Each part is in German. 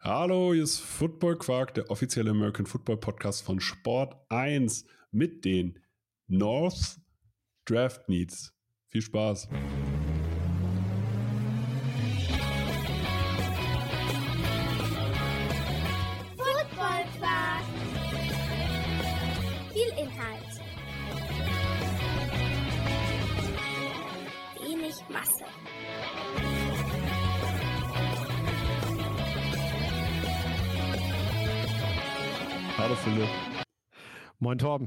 Hallo, hier ist Football Quark, der offizielle American Football Podcast von Sport 1 mit den North Draft Needs. Viel Spaß. Football Quark. Viel Inhalt. Wenig Masse. Hallo Philipp. Moin Torben.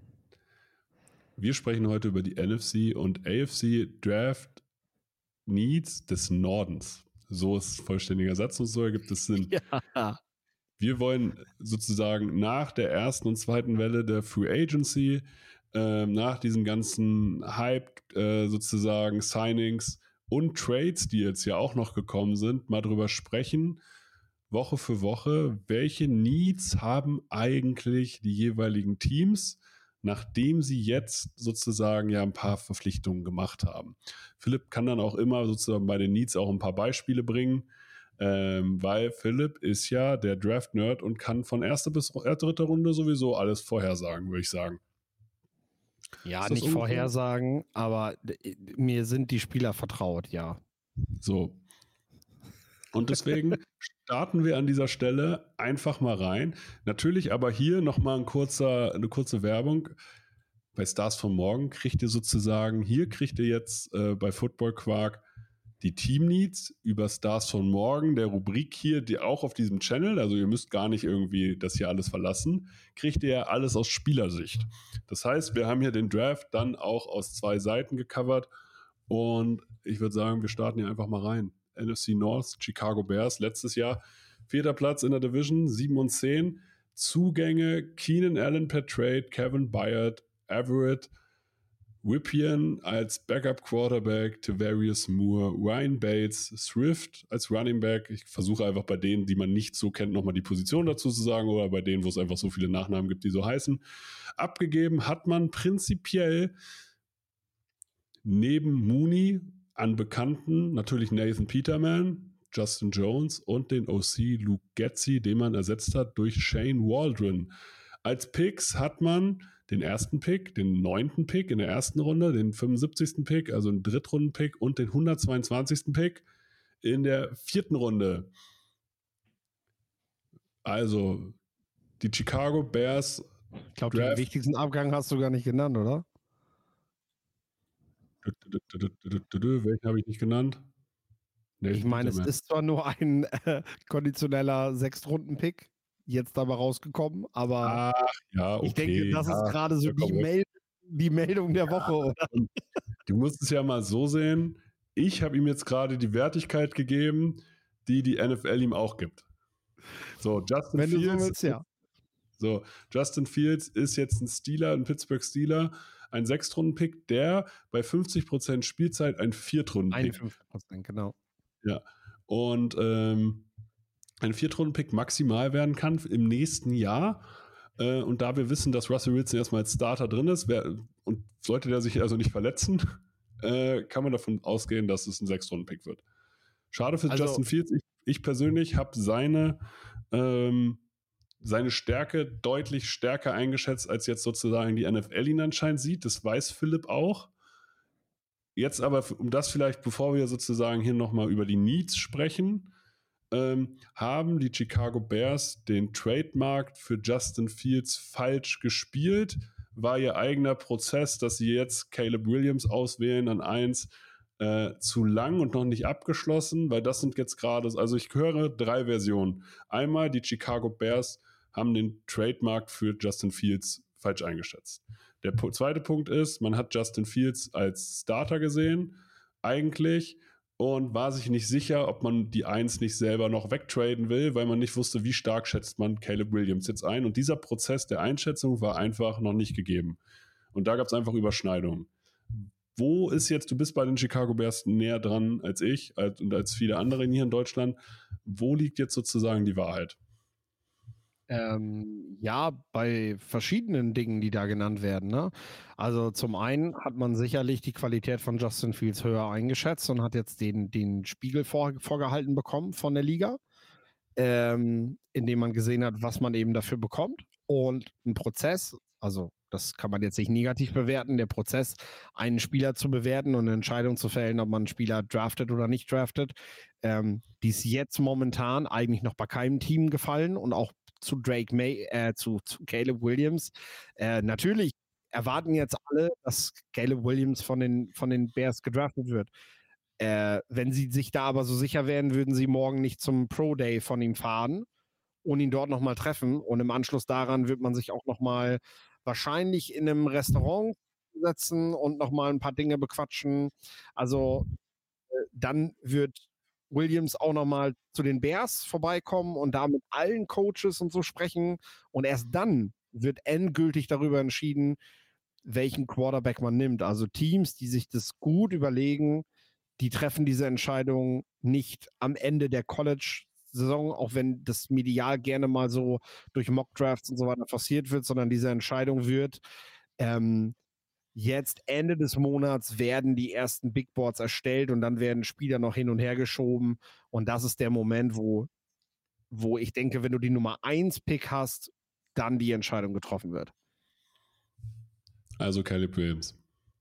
Wir sprechen heute über die NFC und AFC Draft Needs des Nordens. So ist vollständiger Satz und so ergibt es Sinn. Ja. Wir wollen sozusagen nach der ersten und zweiten Welle der Free Agency, nach diesem ganzen Hype sozusagen, Signings und Trades, die jetzt ja auch noch gekommen sind, mal drüber sprechen, Woche für Woche, welche Needs haben eigentlich die jeweiligen Teams, nachdem sie jetzt sozusagen ja ein paar Verpflichtungen gemacht haben. Philipp kann dann auch immer sozusagen bei den Needs auch ein paar Beispiele bringen, weil Philipp ist ja der Draft-Nerd und kann von erster bis dritter Runde sowieso alles vorhersagen, würde ich sagen. Ja, nicht vorhersagen, aber mir sind die Spieler vertraut, ja. So. Und deswegen starten wir an dieser Stelle einfach mal rein. Natürlich aber hier nochmal eine kurze Werbung. Bei Stars von Morgen kriegt ihr sozusagen, hier kriegt ihr jetzt bei Football Quark die Team Needs über Stars von Morgen, der Rubrik hier, die auch auf diesem Channel, also ihr müsst gar nicht irgendwie das hier alles verlassen, kriegt ihr ja alles aus Spielersicht. Das heißt, wir haben hier den Draft dann auch aus 2 Seiten gecovert und ich würde sagen, wir starten hier einfach mal rein. NFC North, Chicago Bears, letztes Jahr 4. Platz in der Division, 7-10. Zugänge, Keenan Allen per Trade, Kevin Byard, Everett, Whippian als Backup Quarterback, Tavarius Moore, Ryan Bates, Swift als Running Back. Ich versuche einfach bei denen, die man nicht so kennt, nochmal die Position dazu zu sagen oder bei denen, wo es einfach so viele Nachnamen gibt, die so heißen. Abgegeben hat man prinzipiell neben Mooney an Bekannten natürlich Nathan Peterman, Justin Jones und den OC Luke Getsy, den man ersetzt hat durch Shane Waldron. Als Picks hat man den ersten Pick, den 9. Pick in der ersten Runde, den 75. Pick, also einen Drittrunden-Pick und den 122. Pick in der 4. Runde. Also die Chicago Bears. Ich glaube, den wichtigsten Abgang hast du gar nicht genannt, oder? Welchen habe ich nicht genannt? Ich meine, es ist zwar nur ein konditioneller 6-Runden-Pick jetzt dabei rausgekommen, aber ja, okay, ich denke, das ist gerade so die Meldung der Woche, oder? Du musst es ja mal so sehen, ich habe ihm jetzt gerade die Wertigkeit gegeben, die die NFL ihm auch gibt. So, Justin Wenn Fields, du so willst, ja. So, Justin Fields ist jetzt ein Steeler, ein Pittsburgh Steeler, ein 6-Runden-Pick, der bei 50% Spielzeit ein 4-Runden-Pick. 51%, genau. Ja, und ein 4-Runden-Pick maximal werden kann im nächsten Jahr. Und da wir wissen, dass Russell Wilson erstmal als Starter drin ist, und sollte der sich also nicht verletzen, kann man davon ausgehen, dass es ein 6-Runden-Pick wird. Schade für Justin Fields. Ich persönlich habe seine Stärke deutlich stärker eingeschätzt, als jetzt sozusagen die NFL ihn anscheinend sieht. Das weiß Philipp auch. Jetzt aber, um das vielleicht, bevor wir sozusagen hier nochmal über die Needs sprechen, haben die Chicago Bears den Trademark für Justin Fields falsch gespielt. War ihr eigener Prozess, dass sie jetzt Caleb Williams auswählen an 1, zu lang und noch nicht abgeschlossen, weil das sind jetzt gerade, also ich höre 3 Versionen. Einmal, die Chicago Bears haben den Trademark für Justin Fields falsch eingeschätzt. Der zweite Punkt ist, man hat Justin Fields als Starter gesehen, eigentlich, und war sich nicht sicher, ob man die 1 nicht selber noch wegtraden will, weil man nicht wusste, wie stark schätzt man Caleb Williams jetzt ein. Und dieser Prozess der Einschätzung war einfach noch nicht gegeben. Und da gab es einfach Überschneidungen. Wo ist jetzt, du bist bei den Chicago Bears näher dran als ich und als viele andere hier in Deutschland, wo liegt jetzt sozusagen die Wahrheit? Ja, bei verschiedenen Dingen, die da genannt werden. Ne? Also zum einen hat man sicherlich die Qualität von Justin Fields höher eingeschätzt und hat jetzt den Spiegel vorgehalten bekommen von der Liga. indem man gesehen hat, was man eben dafür bekommt. Und ein Prozess, also das kann man jetzt nicht negativ bewerten, der Prozess, einen Spieler zu bewerten und eine Entscheidung zu fällen, ob man einen Spieler draftet oder nicht draftet, die ist jetzt momentan eigentlich noch bei keinem Team gefallen und auch zu Drake May, zu Caleb Williams. Natürlich erwarten jetzt alle, dass Caleb Williams von den Bears gedraftet wird. Wenn sie sich da aber so sicher wären, würden sie morgen nicht zum Pro Day von ihm fahren und ihn dort nochmal treffen. Und im Anschluss daran wird man sich auch nochmal wahrscheinlich in einem Restaurant setzen und nochmal ein paar Dinge bequatschen. Also dann wird Williams auch nochmal zu den Bears vorbeikommen und da mit allen Coaches und so sprechen. Und erst dann wird endgültig darüber entschieden, welchen Quarterback man nimmt. Also Teams, die sich das gut überlegen, die treffen diese Entscheidung nicht am Ende der College-Saison, auch wenn das medial gerne mal so durch Mock-Drafts und so weiter forciert wird, sondern diese Entscheidung wird jetzt Ende des Monats werden die ersten Big Boards erstellt und dann werden Spieler noch hin und her geschoben. Und das ist der Moment, wo ich denke, wenn du die Nummer 1 Pick hast, dann die Entscheidung getroffen wird. Also Caleb Williams.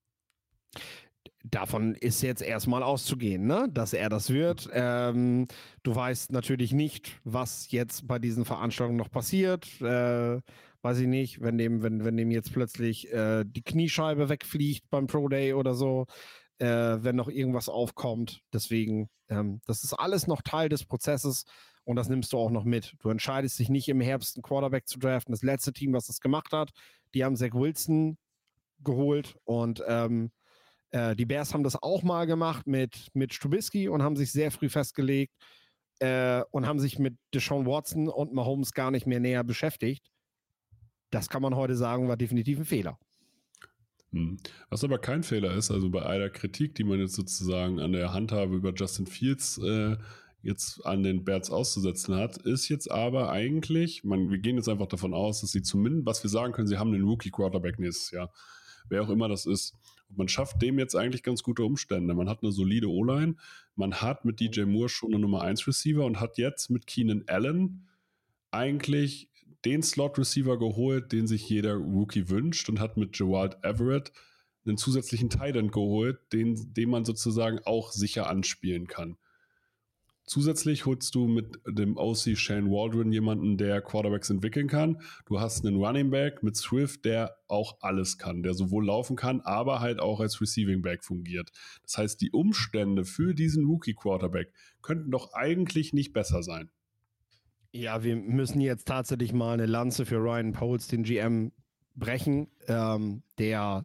Davon ist jetzt erstmal auszugehen, ne? Dass er das wird. Du weißt natürlich nicht, was jetzt bei diesen Veranstaltungen noch passiert. Weiß ich nicht, wenn dem jetzt plötzlich die Kniescheibe wegfliegt beim Pro Day oder so, wenn noch irgendwas aufkommt. Deswegen, das ist alles noch Teil des Prozesses und das nimmst du auch noch mit. Du entscheidest dich nicht im Herbst einen Quarterback zu draften. Das letzte Team, was das gemacht hat, die haben Zach Wilson geholt und die Bears haben das auch mal gemacht mit Trubisky und haben sich sehr früh festgelegt und haben sich mit Deshaun Watson und Mahomes gar nicht mehr näher beschäftigt. Das kann man heute sagen, war definitiv ein Fehler. Was aber kein Fehler ist, also bei aller Kritik, die man jetzt sozusagen an der Handhabe über Justin Fields jetzt an den Bears auszusetzen hat, ist jetzt aber eigentlich, wir gehen jetzt einfach davon aus, dass sie zumindest, was wir sagen können, sie haben einen Rookie-Quarterback nächstes Jahr. Wer auch immer das ist. Und man schafft dem jetzt eigentlich ganz gute Umstände. Man hat eine solide O-Line, man hat mit DJ Moore schon eine Nummer 1 Receiver und hat jetzt mit Keenan Allen eigentlich den Slot-Receiver geholt, den sich jeder Rookie wünscht und hat mit Gerald Everett einen zusätzlichen Tight End geholt, den man sozusagen auch sicher anspielen kann. Zusätzlich holst du mit dem OC Shane Waldron jemanden, der Quarterbacks entwickeln kann. Du hast einen Running Back mit Swift, der auch alles kann, der sowohl laufen kann, aber halt auch als Receiving Back fungiert. Das heißt, die Umstände für diesen Rookie-Quarterback könnten doch eigentlich nicht besser sein. Ja, wir müssen jetzt tatsächlich mal eine Lanze für Ryan Poles, den GM, brechen, der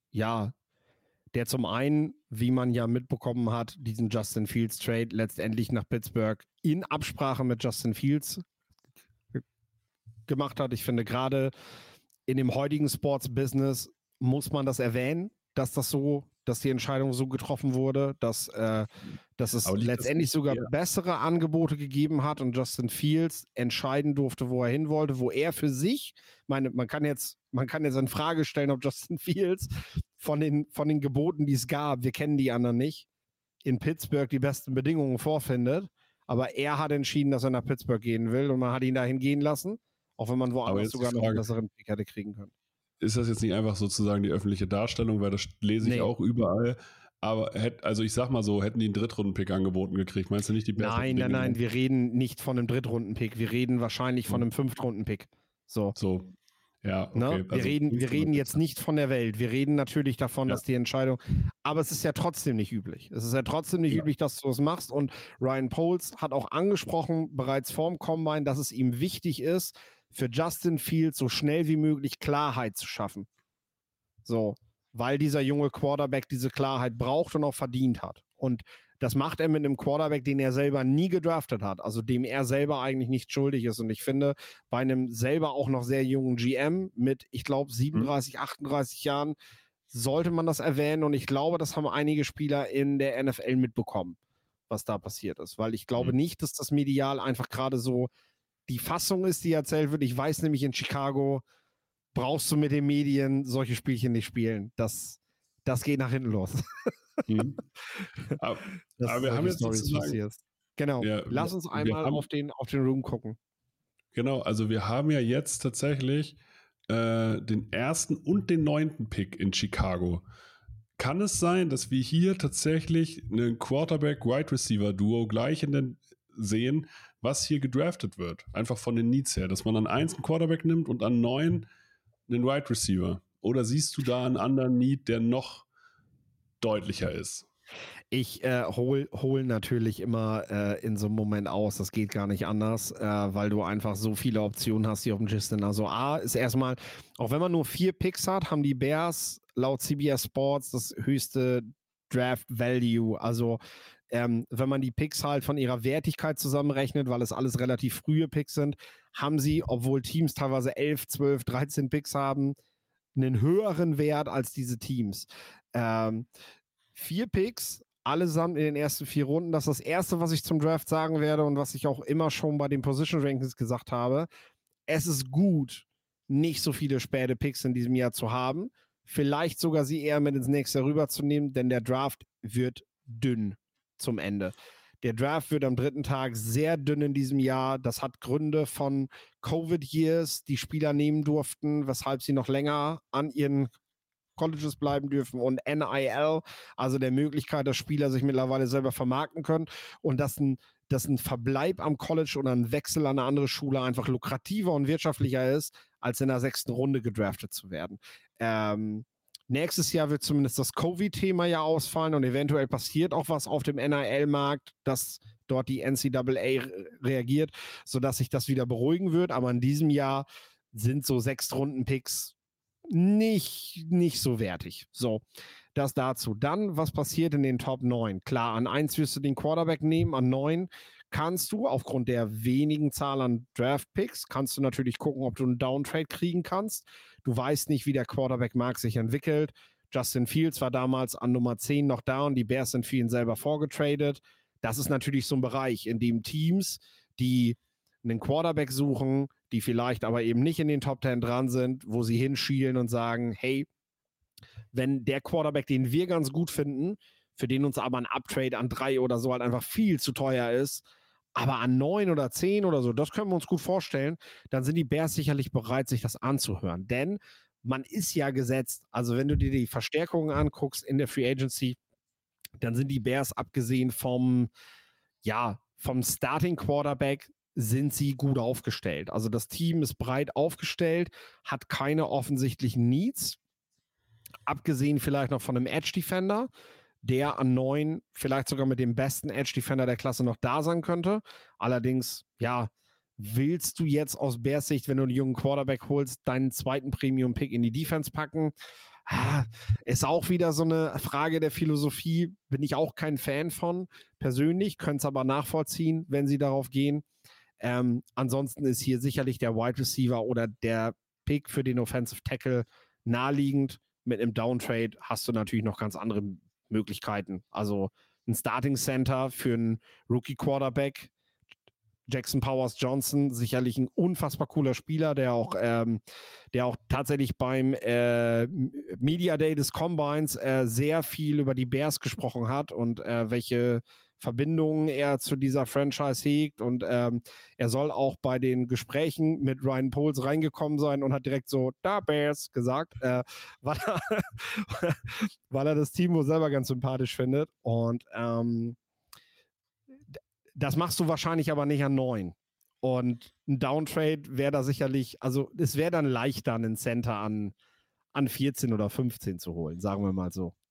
zum einen, wie man ja mitbekommen hat, diesen Justin Fields Trade letztendlich nach Pittsburgh in Absprache mit Justin Fields gemacht hat. Ich finde, gerade in dem heutigen Sports-Business muss man das erwähnen, dass die Entscheidung so getroffen wurde, dass es letztendlich sogar bessere Angebote gegeben hat und Justin Fields entscheiden durfte, wo er hin wollte, wo er für sich, man kann jetzt in Frage stellen, ob Justin Fields von den Geboten, die es gab, wir kennen die anderen nicht, in Pittsburgh die besten Bedingungen vorfindet, aber er hat entschieden, dass er nach Pittsburgh gehen will und man hat ihn dahin gehen lassen, auch wenn man woanders sogar noch einen besseren Pick hätte kriegen können. Ist das jetzt nicht einfach sozusagen die öffentliche Darstellung, weil das lese ich auch überall. Aber ich sag mal so, hätten die einen Drittrunden-Pick angeboten gekriegt, meinst du nicht die Bears? Nein, wir reden nicht von einem Drittrunden-Pick, wir reden wahrscheinlich von einem Fünftrunden-Pick. So. Ja, okay. Ne? Wir reden jetzt nicht von der Welt. Wir reden natürlich davon, dass die Entscheidung, aber es ist ja trotzdem nicht üblich. Es ist ja trotzdem nicht üblich, dass du das machst. Und Ryan Poles hat auch angesprochen, bereits vorm Combine, dass es ihm wichtig ist, für Justin Fields so schnell wie möglich Klarheit zu schaffen. So, weil dieser junge Quarterback diese Klarheit braucht und auch verdient hat. Und das macht er mit einem Quarterback, den er selber nie gedraftet hat, also dem er selber eigentlich nicht schuldig ist. Und ich finde, bei einem selber auch noch sehr jungen GM mit, ich glaube, 37, 38 Jahren, sollte man das erwähnen. Und ich glaube, das haben einige Spieler in der NFL mitbekommen, was da passiert ist. Weil ich glaube nicht, dass das medial einfach gerade so die Fassung ist, die erzählt wird. Ich weiß nämlich, in Chicago brauchst du mit den Medien solche Spielchen nicht spielen. Das geht nach hinten los. Aber wir haben jetzt sozusagen Genau. Ja, Lass uns einmal auf den Room gucken. Genau, also wir haben ja jetzt tatsächlich den 1. und den 9. Pick in Chicago. Kann es sein, dass wir hier tatsächlich einen Quarterback-Wide-Receiver-Duo gleich sehen, was hier gedraftet wird? Einfach von den Needs her, dass man an 1 einen Quarterback nimmt und an 9 einen Wide-Receiver. Oder siehst du da einen anderen Need, der noch deutlicher ist? Ich hol natürlich immer in so einem Moment aus, das geht gar nicht anders, weil du einfach so viele Optionen hast hier auf dem Gistin. Also A ist erstmal, auch wenn man nur 4 Picks hat, haben die Bears laut CBS Sports das höchste Draft Value. Also wenn man die Picks halt von ihrer Wertigkeit zusammenrechnet, weil es alles relativ frühe Picks sind, haben sie, obwohl Teams teilweise 11, 12, 13 Picks haben, einen höheren Wert als diese Teams. 4 Picks, allesamt in den ersten 4 Runden. Das ist das Erste, was ich zum Draft sagen werde und was ich auch immer schon bei den Position Rankings gesagt habe. Es ist gut, nicht so viele späte Picks in diesem Jahr zu haben. Vielleicht sogar sie eher mit ins nächste rüberzunehmen, denn der Draft wird dünn zum Ende. Der Draft wird am 3. Tag sehr dünn in diesem Jahr. Das hat Gründe von Covid-Years, die Spieler nehmen durften, weshalb sie noch länger an ihren Colleges bleiben dürfen und NIL, also der Möglichkeit, dass Spieler sich mittlerweile selber vermarkten können und dass ein Verbleib am College oder ein Wechsel an eine andere Schule einfach lukrativer und wirtschaftlicher ist, als in der 6. Runde gedraftet zu werden. Nächstes Jahr wird zumindest das Covid-Thema ja ausfallen und eventuell passiert auch was auf dem NIL-Markt, dass dort die NCAA reagiert, sodass sich das wieder beruhigen wird. Aber in diesem Jahr sind so 6-Runden-Picks nicht so wertig. So, das dazu. Dann, was passiert in den Top 9? Klar, an 1 wirst du den Quarterback nehmen, an 9 kannst du, aufgrund der wenigen Zahl an Draft-Picks, kannst du natürlich gucken, ob du einen Downtrade kriegen kannst. Du weißt nicht, wie der Quarterback-Markt sich entwickelt. Justin Fields war damals an Nummer 10 noch da und die Bears sind für ihn selber vorgetradet. Das ist natürlich so ein Bereich, in dem Teams, die einen Quarterback suchen, die vielleicht aber eben nicht in den Top 10 dran sind, wo sie hinschielen und sagen, hey, wenn der Quarterback, den wir ganz gut finden, für den uns aber ein Uptrade an 3 oder so halt einfach viel zu teuer ist, aber an 9 oder 10 oder so, das können wir uns gut vorstellen, dann sind die Bears sicherlich bereit, sich das anzuhören. Denn man ist ja gesetzt, also wenn du dir die Verstärkungen anguckst in der Free Agency, dann sind die Bears abgesehen vom Starting Quarterback sind sie gut aufgestellt. Also das Team ist breit aufgestellt, hat keine offensichtlichen Needs, abgesehen vielleicht noch von einem Edge-Defender, der an 9 vielleicht sogar mit dem besten Edge-Defender der Klasse noch da sein könnte. Allerdings, ja, willst du jetzt aus Bears Sicht, wenn du einen jungen Quarterback holst, deinen zweiten Premium-Pick in die Defense packen? Ist auch wieder so eine Frage der Philosophie. Bin ich auch kein Fan von persönlich, könnte es aber nachvollziehen, wenn sie darauf gehen. Ansonsten ist hier sicherlich der Wide Receiver oder der Pick für den Offensive Tackle naheliegend. Mit einem Downtrade hast du natürlich noch ganz andere Möglichkeiten. Also ein Starting Center für einen Rookie Quarterback, Jackson Powers Johnson, sicherlich ein unfassbar cooler Spieler, der auch tatsächlich beim Media Day des Combines sehr viel über die Bears gesprochen hat und welche Verbindungen er zu dieser Franchise hegt und er soll auch bei den Gesprächen mit Ryan Poles reingekommen sein und hat direkt so, da Bears gesagt, weil er das Team wohl selber ganz sympathisch findet und das machst du wahrscheinlich aber nicht an 9. Und ein Downtrade wäre da sicherlich, also es wäre dann leichter, einen Center an 14 oder 15 zu holen, sagen wir mal so.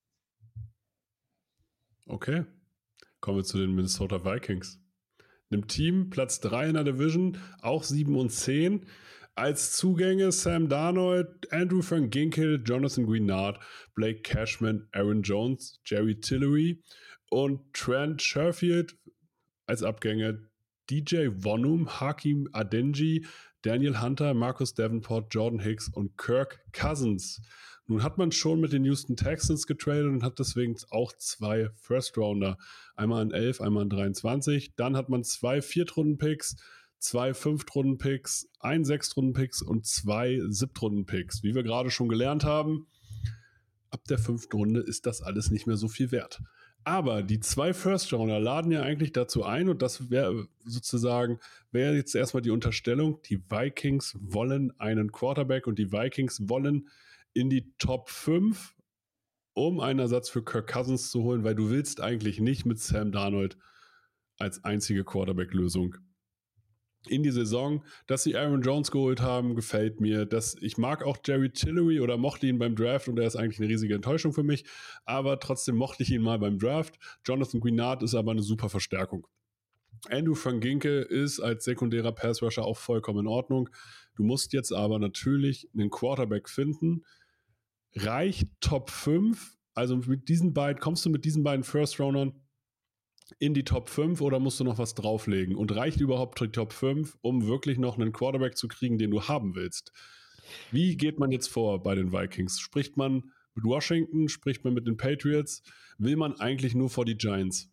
Okay. Kommen wir zu den Minnesota Vikings. Einem Team, Platz 3 in der Division, auch 7 und 10. Als Zugänge Sam Darnold, Andrew Van Ginkel, Jonathan Greenard, Blake Cashman, Aaron Jones, Jerry Tillery und Trent Sherfield. Als Abgänge DJ Vonum, Hakeem Adeniji, Daniel Hunter, Marcus Davenport, Jordan Hicks und Kirk Cousins. Nun hat man schon mit den Houston Texans getradet und hat deswegen auch 2 First-Rounder. Einmal an 11, einmal an 23. Dann hat man 2 Viertrunden-Picks, 2 Fünftrunden-Picks, 1 Sechstrunden-Picks und 2 Siebtrunden-Picks. Wie wir gerade schon gelernt haben, ab der 5. Runde ist das alles nicht mehr so viel wert. Aber die 2 First-Rounder laden ja eigentlich dazu ein, und das wäre jetzt erstmal die Unterstellung, die Vikings wollen einen Quarterback und die Vikings wollen in die Top 5, um einen Ersatz für Kirk Cousins zu holen, weil du willst eigentlich nicht mit Sam Darnold als einzige Quarterback-Lösung in die Saison. Dass sie Aaron Jones geholt haben, gefällt mir. Ich mag auch Jerry Tillery oder mochte ihn beim Draft und er ist eigentlich eine riesige Enttäuschung für mich, aber trotzdem mochte ich ihn mal beim Draft. Jonathan Guinard ist aber eine super Verstärkung. Andrew Van Ginkel ist als sekundärer Passrusher auch vollkommen in Ordnung. Du musst jetzt aber natürlich einen Quarterback finden. Reicht Top 5? Also kommst du mit diesen beiden First-Roundern in die Top 5 oder musst du noch was drauflegen? Und reicht überhaupt die Top 5, um wirklich noch einen Quarterback zu kriegen, den du haben willst? Wie geht man jetzt vor bei den Vikings? Spricht man mit Washington? Spricht man mit den Patriots? Will man eigentlich nur vor die Giants?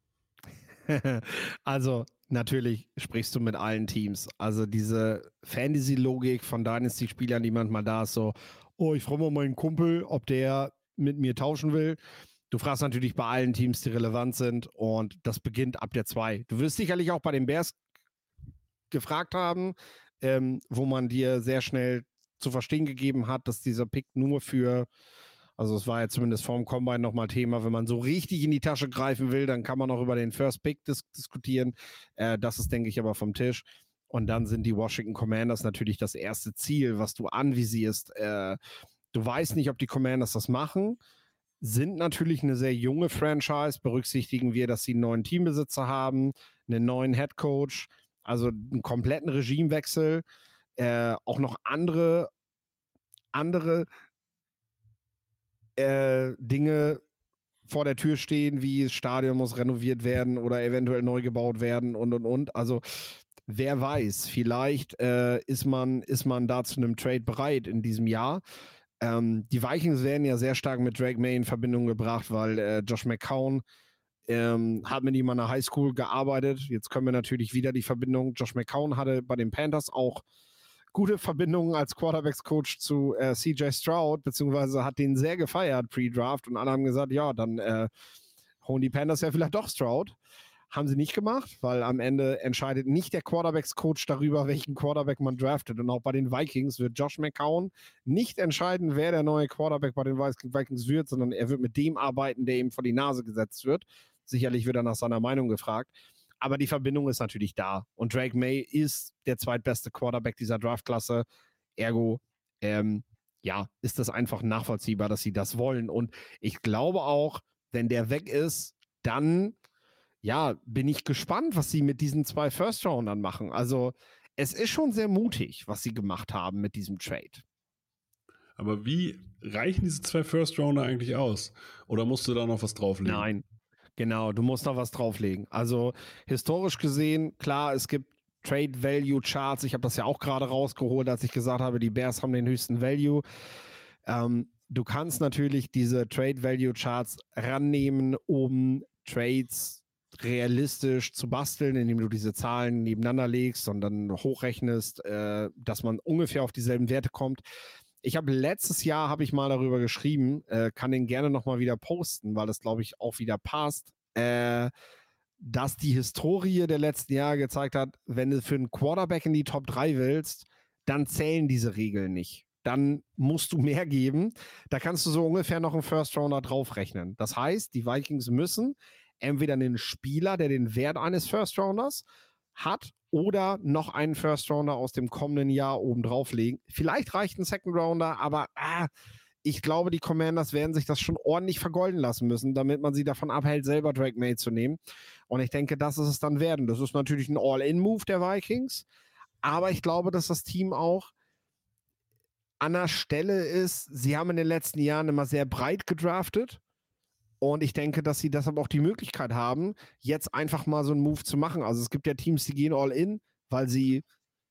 Also natürlich sprichst du mit allen Teams. Also diese Fantasy-Logik von Dynasty-Spielern, die manchmal da ist, so, oh, ich frage mal meinen Kumpel, ob der mit mir tauschen will. Du fragst natürlich bei allen Teams, die relevant sind, und das beginnt ab der 2. Du wirst sicherlich auch bei den Bears gefragt haben, wo man dir sehr schnell zu verstehen gegeben hat, dass dieser Pick nur für, also es war ja zumindest vorm Combine nochmal Thema, wenn man so richtig in die Tasche greifen will, dann kann man auch über den First Pick diskutieren. Das ist, denke ich, aber vom Tisch. Und dann sind die Washington Commanders natürlich das erste Ziel, was du anvisierst. Du weißt nicht, ob die Commanders das machen. Sind natürlich eine sehr junge Franchise. Berücksichtigen wir, dass sie einen neuen Teambesitzer haben, einen neuen Head Coach, also einen kompletten Regimewechsel, auch noch andere Dinge vor der Tür stehen, wie das Stadion muss renoviert werden oder eventuell neu gebaut werden und. Also wer weiß, vielleicht ist man da zu einem Trade bereit in diesem Jahr. Die Vikings werden ja sehr stark mit Drake May in Verbindung gebracht, weil Josh McCown hat mit ihm an der Highschool gearbeitet. Jetzt können wir natürlich wieder die Verbindung. Josh McCown hatte bei den Panthers auch gute Verbindungen als Quarterbacks-Coach zu CJ Stroud, beziehungsweise hat den sehr gefeiert pre-Draft, und alle haben gesagt, ja, dann holen die Panthers ja vielleicht doch Stroud. Haben sie nicht gemacht, weil am Ende entscheidet nicht der Quarterbacks-Coach darüber, welchen Quarterback man draftet. Und auch bei den Vikings wird Josh McCown nicht entscheiden, wer der neue Quarterback bei den Vikings wird, sondern er wird mit dem arbeiten, der ihm vor die Nase gesetzt wird. Sicherlich wird er nach seiner Meinung gefragt. Aber die Verbindung ist natürlich da. Und Drake May ist der zweitbeste Quarterback dieser Draftklasse. Ergo, ist das einfach nachvollziehbar, dass sie das wollen. Und ich glaube auch, wenn der weg ist, dann bin ich gespannt, was sie mit diesen 2 First-Roundern machen. Also es ist schon sehr mutig, was sie gemacht haben mit diesem Trade. Aber wie reichen diese 2 First-Rounder eigentlich aus? Oder musst du da noch was drauflegen? Nein, genau, du musst noch was drauflegen. Also historisch gesehen, klar, es gibt Trade-Value-Charts. Ich habe das ja auch gerade rausgeholt, als ich gesagt habe, die Bears haben den höchsten Value. Du kannst natürlich diese Trade-Value-Charts rannehmen, um Trades realistisch zu basteln, indem du diese Zahlen nebeneinander legst und dann hochrechnest, dass man ungefähr auf dieselben Werte kommt. Ich habe letztes Jahr mal darüber geschrieben, kann den gerne nochmal wieder posten, weil das, glaube ich, auch wieder passt, dass die Historie der letzten Jahre gezeigt hat, wenn du für einen Quarterback in die Top 3 willst, dann zählen diese Regeln nicht. Dann musst du mehr geben. Da kannst du so ungefähr noch einen First-Rounder draufrechnen. Das heißt, die Vikings müssen entweder einen Spieler, der den Wert eines First-Rounders hat, oder noch einen First-Rounder aus dem kommenden Jahr oben drauflegen. Vielleicht reicht ein Second-Rounder, aber ich glaube, die Commanders werden sich das schon ordentlich vergolden lassen müssen, damit man sie davon abhält, selber Drake May zu nehmen. Und ich denke, das ist es dann werden. Das ist natürlich ein All-In-Move der Vikings, aber ich glaube, dass das Team auch an der Stelle ist. Sie haben in den letzten Jahren immer sehr breit gedraftet. Und ich denke, dass sie deshalb auch die Möglichkeit haben, jetzt einfach mal so einen Move zu machen. Also es gibt ja Teams, die gehen all in, weil sie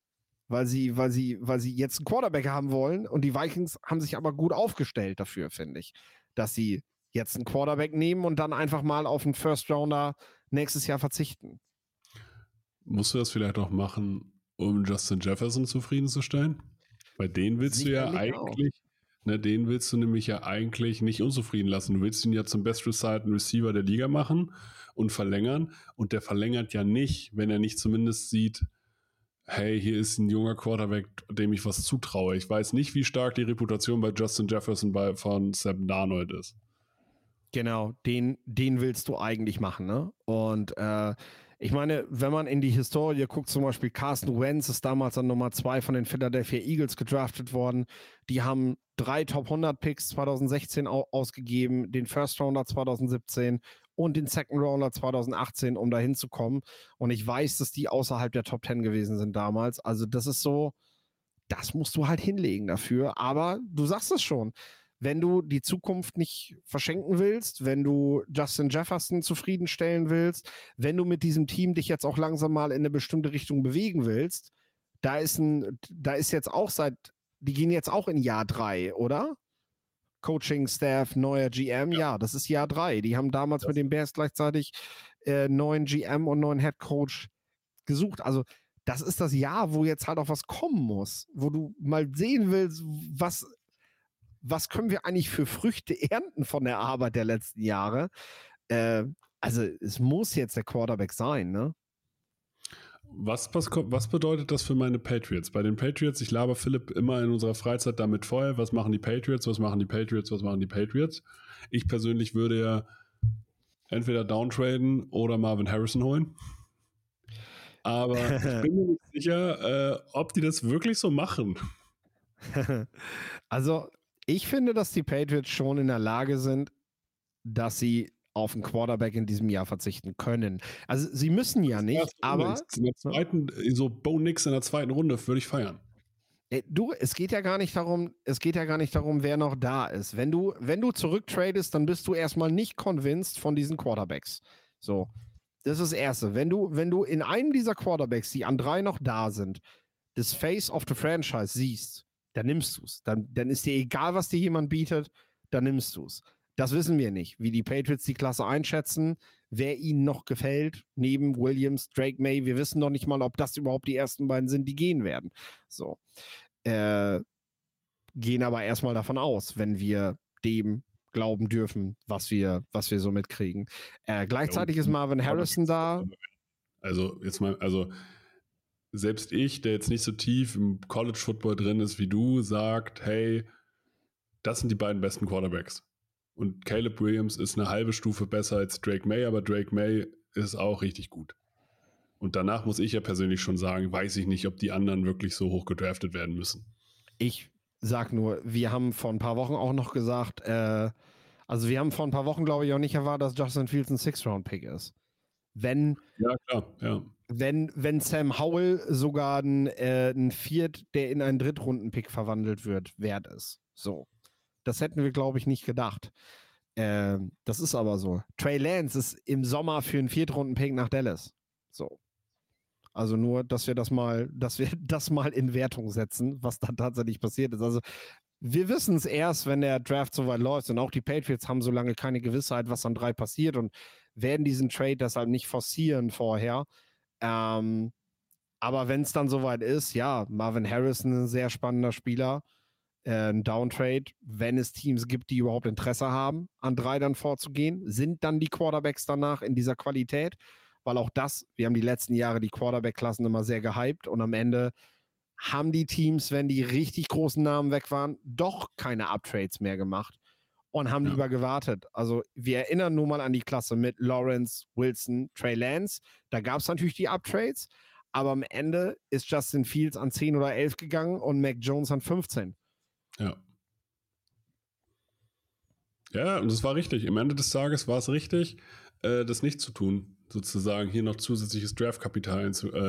jetzt einen Quarterback haben wollen. Und die Vikings haben sich aber gut aufgestellt dafür, finde ich, dass sie jetzt einen Quarterback nehmen und dann einfach mal auf einen First Rounder nächstes Jahr verzichten. Musst du das vielleicht auch machen, um Justin Jefferson zufriedenzustellen? Bei denen willst du ja eigentlich ne, den willst du nämlich ja eigentlich nicht unzufrieden lassen. Du willst ihn ja zum bestresideden Receiver der Liga machen und verlängern. Und der verlängert ja nicht, wenn er nicht zumindest sieht, hey, hier ist ein junger Quarterback, dem ich was zutraue. Ich weiß nicht, wie stark die Reputation bei Justin Jefferson von Sam Darnold ist. Genau, den willst du eigentlich machen, ne? Und ich meine, wenn man in die Historie guckt, zum Beispiel Carson Wentz ist damals an Nummer 2 von den Philadelphia Eagles gedraftet worden. Die haben 3 Top 100 Picks 2016 ausgegeben, den First Rounder 2017 und den Second Rounder 2018, um da hinzukommen. Und ich weiß, dass die außerhalb der Top 10 gewesen sind damals. Also das ist so, das musst du halt hinlegen dafür. Aber du sagst es schon, wenn du die Zukunft nicht verschenken willst, wenn du Justin Jefferson zufriedenstellen willst, wenn du mit diesem Team dich jetzt auch langsam mal in eine bestimmte Richtung bewegen willst, da ist jetzt auch die gehen jetzt auch in Jahr 3, oder? Coaching-Staff, neuer GM, ja, das ist Jahr 3. Die haben damals mit den Bears gleichzeitig neuen GM und neuen Head Coach gesucht. Also das ist das Jahr, wo jetzt halt auch was kommen muss, wo du mal sehen willst, was können wir eigentlich für Früchte ernten von der Arbeit der letzten Jahre? Also es muss jetzt der Quarterback sein, ne? Was bedeutet das für meine Patriots? Bei den Patriots, ich laber Philipp immer in unserer Freizeit damit vorher, was machen die Patriots, was machen die Patriots, was machen die Patriots? Ich persönlich würde ja entweder downtraden oder Marvin Harrison holen. Aber ich bin mir nicht sicher, ob die das wirklich so machen. Also ich finde, dass die Patriots schon in der Lage sind, dass sie auf einen Quarterback in diesem Jahr verzichten können. Also sie müssen ja nicht, aber in der zweiten, so Bo Nix in der zweiten Runde würde ich feiern. Es geht ja gar nicht darum, wer noch da ist. Wenn du zurücktradest, dann bist du erstmal nicht convinced von diesen Quarterbacks. So, das ist das Erste. Wenn du in einem dieser Quarterbacks, die an 3 noch da sind, das Face of the Franchise siehst, dann nimmst du es. Dann ist dir egal, was dir jemand bietet, dann nimmst du es. Das wissen wir nicht, wie die Patriots die Klasse einschätzen, wer ihnen noch gefällt, neben Williams, Drake May. Wir wissen noch nicht mal, ob das überhaupt die ersten beiden sind, die gehen werden. So. Gehen aber erstmal davon aus, wenn wir dem glauben dürfen, was wir so mitkriegen. Gleichzeitig ist Marvin Harrison da. Also, selbst ich, der jetzt nicht so tief im College Football drin ist wie du, sagt, hey, das sind die beiden besten Quarterbacks. Und Caleb Williams ist eine halbe Stufe besser als Drake May, aber Drake May ist auch richtig gut. Und danach muss ich ja persönlich schon sagen, weiß ich nicht, ob die anderen wirklich so hoch gedraftet werden müssen. Ich sag nur, wir haben vor ein paar Wochen auch noch gesagt, glaube ich, auch nicht erwartet, dass Justin Fields ein 6-Round-Pick ist. Ja, klar, ja. Wenn Sam Howell sogar ein Viert, der in einen Drittrunden-Pick verwandelt wird, wert ist. So. Das hätten wir, glaube ich, nicht gedacht. Das ist aber so. Trey Lance ist im Sommer für einen Viertrunden-Pick nach Dallas. So. Also nur, dass wir das mal in Wertung setzen, was dann tatsächlich passiert ist. Also wir wissen es erst, wenn der Draft so weit läuft, und auch die Patriots haben so lange keine Gewissheit, was an 3 passiert, und werden diesen Trade deshalb nicht forcieren vorher. Aber wenn es dann soweit ist, ja, Marvin Harrison ein sehr spannender Spieler. Ein Downtrade, wenn es Teams gibt, die überhaupt Interesse haben, an 3 dann vorzugehen, sind dann die Quarterbacks danach in dieser Qualität, weil auch wir haben die letzten Jahre die Quarterback-Klassen immer sehr gehypt, und am Ende haben die Teams, wenn die richtig großen Namen weg waren, doch keine Uptrades mehr gemacht und haben lieber gewartet. Also wir erinnern nur mal an die Klasse mit Lawrence, Wilson, Trey Lance. Da gab es natürlich die Uptrades, aber am Ende ist Justin Fields an 10 oder 11 gegangen und Mac Jones an 15. Ja. Ja, und es war richtig. Am Ende des Tages war es richtig, das nicht zu tun, sozusagen hier noch zusätzliches Draftkapital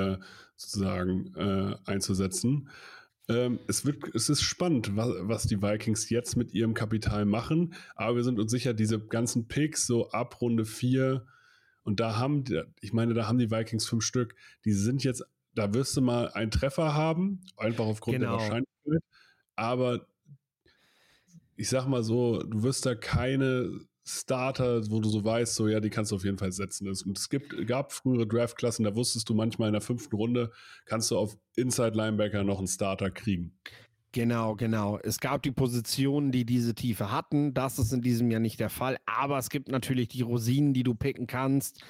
einzusetzen. Es ist spannend, was die Vikings jetzt mit ihrem Kapital machen, aber wir sind uns sicher, diese ganzen Picks so ab Runde 4, und da haben die Vikings 5 Stück, die sind jetzt, da wirst du mal einen Treffer haben, einfach aufgrund der Wahrscheinlichkeit, aber ich sag mal so, du wirst da keine Starter, wo du so weißt, so ja, die kannst du auf jeden Fall setzen. Und es gab frühere Draftklassen, da wusstest du manchmal in der 5. Runde kannst du auf Inside Linebacker noch einen Starter kriegen. Genau. Es gab die Positionen, die diese Tiefe hatten. Das ist in diesem Jahr nicht der Fall. Aber es gibt natürlich die Rosinen, die du picken kannst.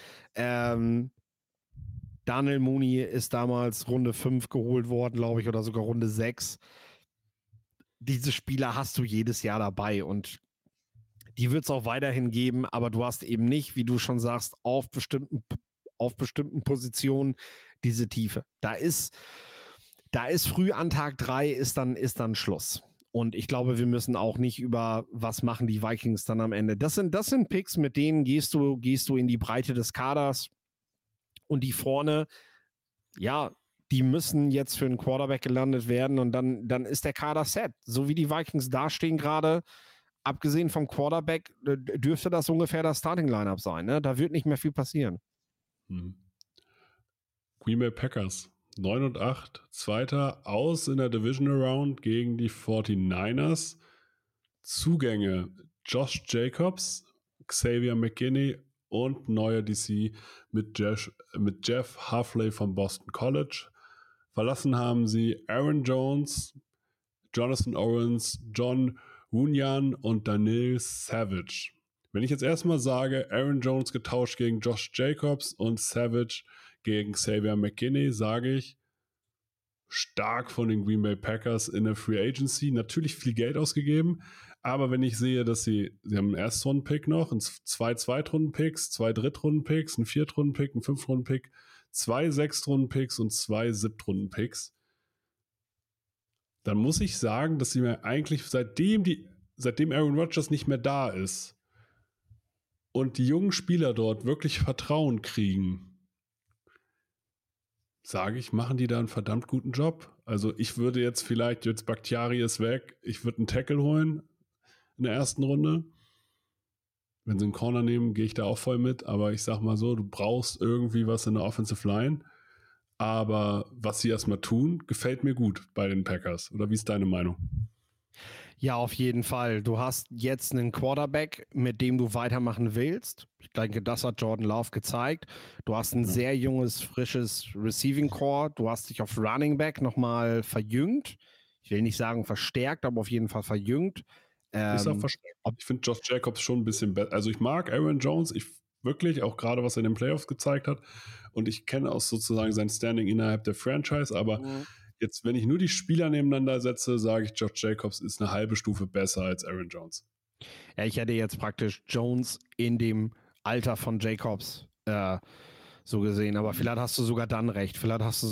Daniel Mooney ist damals Runde 5 geholt worden, glaube ich, oder sogar Runde 6. Diese Spieler hast du jedes Jahr dabei und die wird es auch weiterhin geben, aber du hast eben nicht, wie du schon sagst, auf bestimmten Positionen diese Tiefe. Da ist früh an Tag 3 ist dann Schluss. Und ich glaube, wir müssen auch nicht über was machen die Vikings dann am Ende. Das sind Picks, mit denen gehst du in die Breite des Kaders und die vorne, ja, die müssen jetzt für einen Quarterback gelandet werden und dann ist der Kader set. So wie die Vikings dastehen gerade, abgesehen vom Quarterback, dürfte das ungefähr das Starting-Lineup sein. Ne? Da wird nicht mehr viel passieren. Green Bay Packers 9-8, Zweiter, aus in der Divisional Round gegen die 49ers. Zugänge: Josh Jacobs, Xavier McKinney und neuer DC mit Jeff Hafley von Boston College. Verlassen haben sie Aaron Jones, Jonathan Owens, John Wunyan und Daniel Savage. Wenn ich jetzt erstmal sage, Aaron Jones getauscht gegen Josh Jacobs und Savage gegen Xavier McKinney, sage ich, stark von den Green Bay Packers in der Free Agency. Natürlich viel Geld ausgegeben, aber wenn ich sehe, dass sie haben einen Erstrunden-Pick noch, 2 Zweitrunden-Picks, 2 Drittrunden-Picks, einen Viertrunden-Pick, einen Fünftrunden-Pick, 2 Sechstrunden-Picks und 2 Siebtrunden-Picks, dann muss ich sagen, dass sie mir eigentlich seitdem Aaron Rodgers nicht mehr da ist und die jungen Spieler dort wirklich Vertrauen kriegen, sage ich, machen die da einen verdammt guten Job. Also ich würde jetzt Bakhtiari ist weg, ich würde einen Tackle holen in der ersten Runde. Wenn sie einen Corner nehmen, gehe ich da auch voll mit, aber ich sag mal so, du brauchst irgendwie was in der Offensive Line. Aber was sie erstmal tun, gefällt mir gut bei den Packers. Oder wie ist deine Meinung? Ja, auf jeden Fall. Du hast jetzt einen Quarterback, mit dem du weitermachen willst. Ich denke, das hat Jordan Love gezeigt. Du hast ein sehr junges, frisches Receiving Core. Du hast dich auf Running Back nochmal verjüngt. Ich will nicht sagen verstärkt, aber auf jeden Fall verjüngt. Ist auch verstärkt. Ich finde Josh Jacobs schon ein bisschen besser. Also ich mag Aaron Jones, wirklich, auch gerade was er in den Playoffs gezeigt hat. Und ich kenne auch sozusagen sein Standing innerhalb der Franchise, aber jetzt, wenn ich nur die Spieler nebeneinander setze, sage ich, Josh Jacobs ist eine halbe Stufe besser als Aaron Jones. Ja, ich hätte jetzt praktisch Jones in dem Alter von Jacobs so gesehen, aber vielleicht hast du sogar dann recht.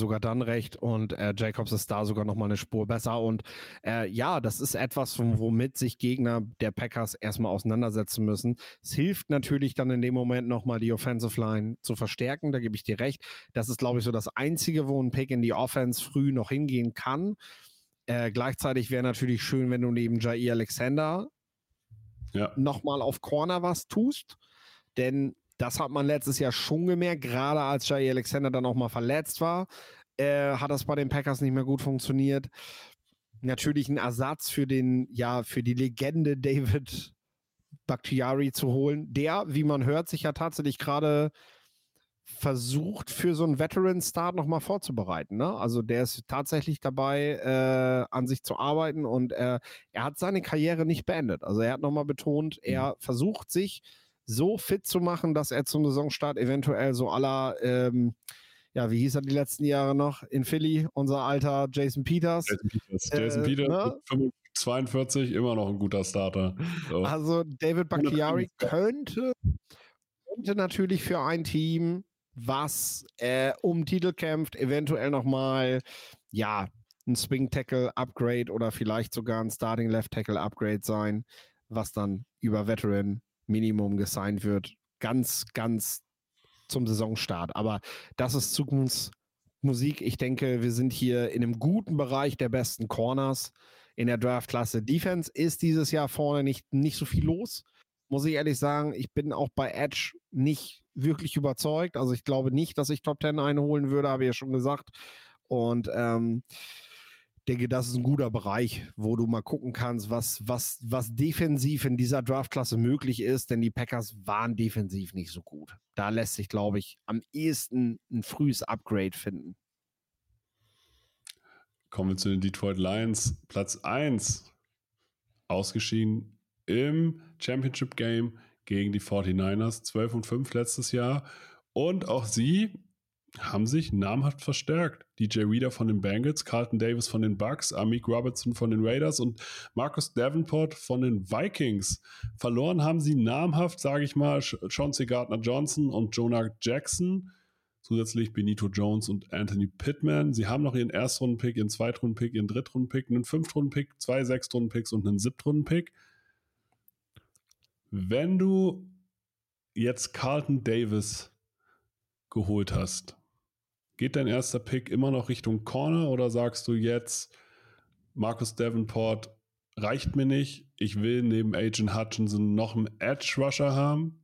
Und Jacobs ist da sogar nochmal eine Spur besser und ja, das ist etwas, womit sich Gegner der Packers erstmal auseinandersetzen müssen. Es hilft natürlich dann in dem Moment nochmal die Offensive Line zu verstärken, da gebe ich dir recht. Das ist, glaube ich, so das Einzige, wo ein Pick in die Offense früh noch hingehen kann. Gleichzeitig wäre natürlich schön, wenn du neben Jair Alexander nochmal auf Corner was tust, denn das hat man letztes Jahr schon gemerkt, gerade als Jair Alexander dann auch mal verletzt war, hat das bei den Packers nicht mehr gut funktioniert. Natürlich ein Ersatz für die Legende David Bakhtiari zu holen, der, wie man hört, sich ja tatsächlich gerade versucht, für so einen Veteran-Start nochmal vorzubereiten. Ne? Also der ist tatsächlich dabei, an sich zu arbeiten und er hat seine Karriere nicht beendet. Also er hat nochmal betont, er versucht sich so fit zu machen, dass er zum Saisonstart eventuell so aller, wie hieß er die letzten Jahre noch in Philly, unser alter Jason Peters. Jason Peters, 42, immer noch ein guter Starter. So. Also David Bakhtiari könnte natürlich für ein Team, was um Titel kämpft, eventuell nochmal, ein Swing-Tackle-Upgrade oder vielleicht sogar ein Starting-Left-Tackle-Upgrade sein, was dann über Veteran Minimum gesigned wird, ganz, ganz zum Saisonstart. Aber das ist Zukunftsmusik. Ich denke, wir sind hier in einem guten Bereich der besten Corners in der Draftklasse. Defense ist dieses Jahr vorne nicht so viel los, muss ich ehrlich sagen. Ich bin auch bei Edge nicht wirklich überzeugt. Also ich glaube nicht, dass ich Top 10 einholen würde, habe ich ja schon gesagt. Und denke, das ist ein guter Bereich, wo du mal gucken kannst, was defensiv in dieser Draftklasse möglich ist, denn die Packers waren defensiv nicht so gut. Da lässt sich, glaube ich, am ehesten ein frühes Upgrade finden. Kommen wir zu den Detroit Lions. Platz 1. Ausgeschieden im Championship Game gegen die 49ers. 12-5 letztes Jahr. Und auch sie haben sich namhaft verstärkt. DJ Reader von den Bengals, Carlton Davis von den Bucks, Amik Robertson von den Raiders und Marcus Davenport von den Vikings. Verloren haben sie namhaft, sage ich mal, Chauncey Gardner-Johnson und Jonah Jackson. Zusätzlich Benito Jones und Anthony Pittman. Sie haben noch ihren Erstrunden-Pick, ihren Zweitrunden-Pick, ihren Drittrunden-Pick, einen Fünftrunden-Pick, 2 Sechstrunden-Picks und einen Siebtrunden-Pick. Wenn du jetzt Carlton Davis geholt hast, geht dein erster Pick immer noch Richtung Corner oder sagst du jetzt, Marcus Davenport reicht mir nicht, ich will neben Agent Hutchinson noch einen Edge-Rusher haben?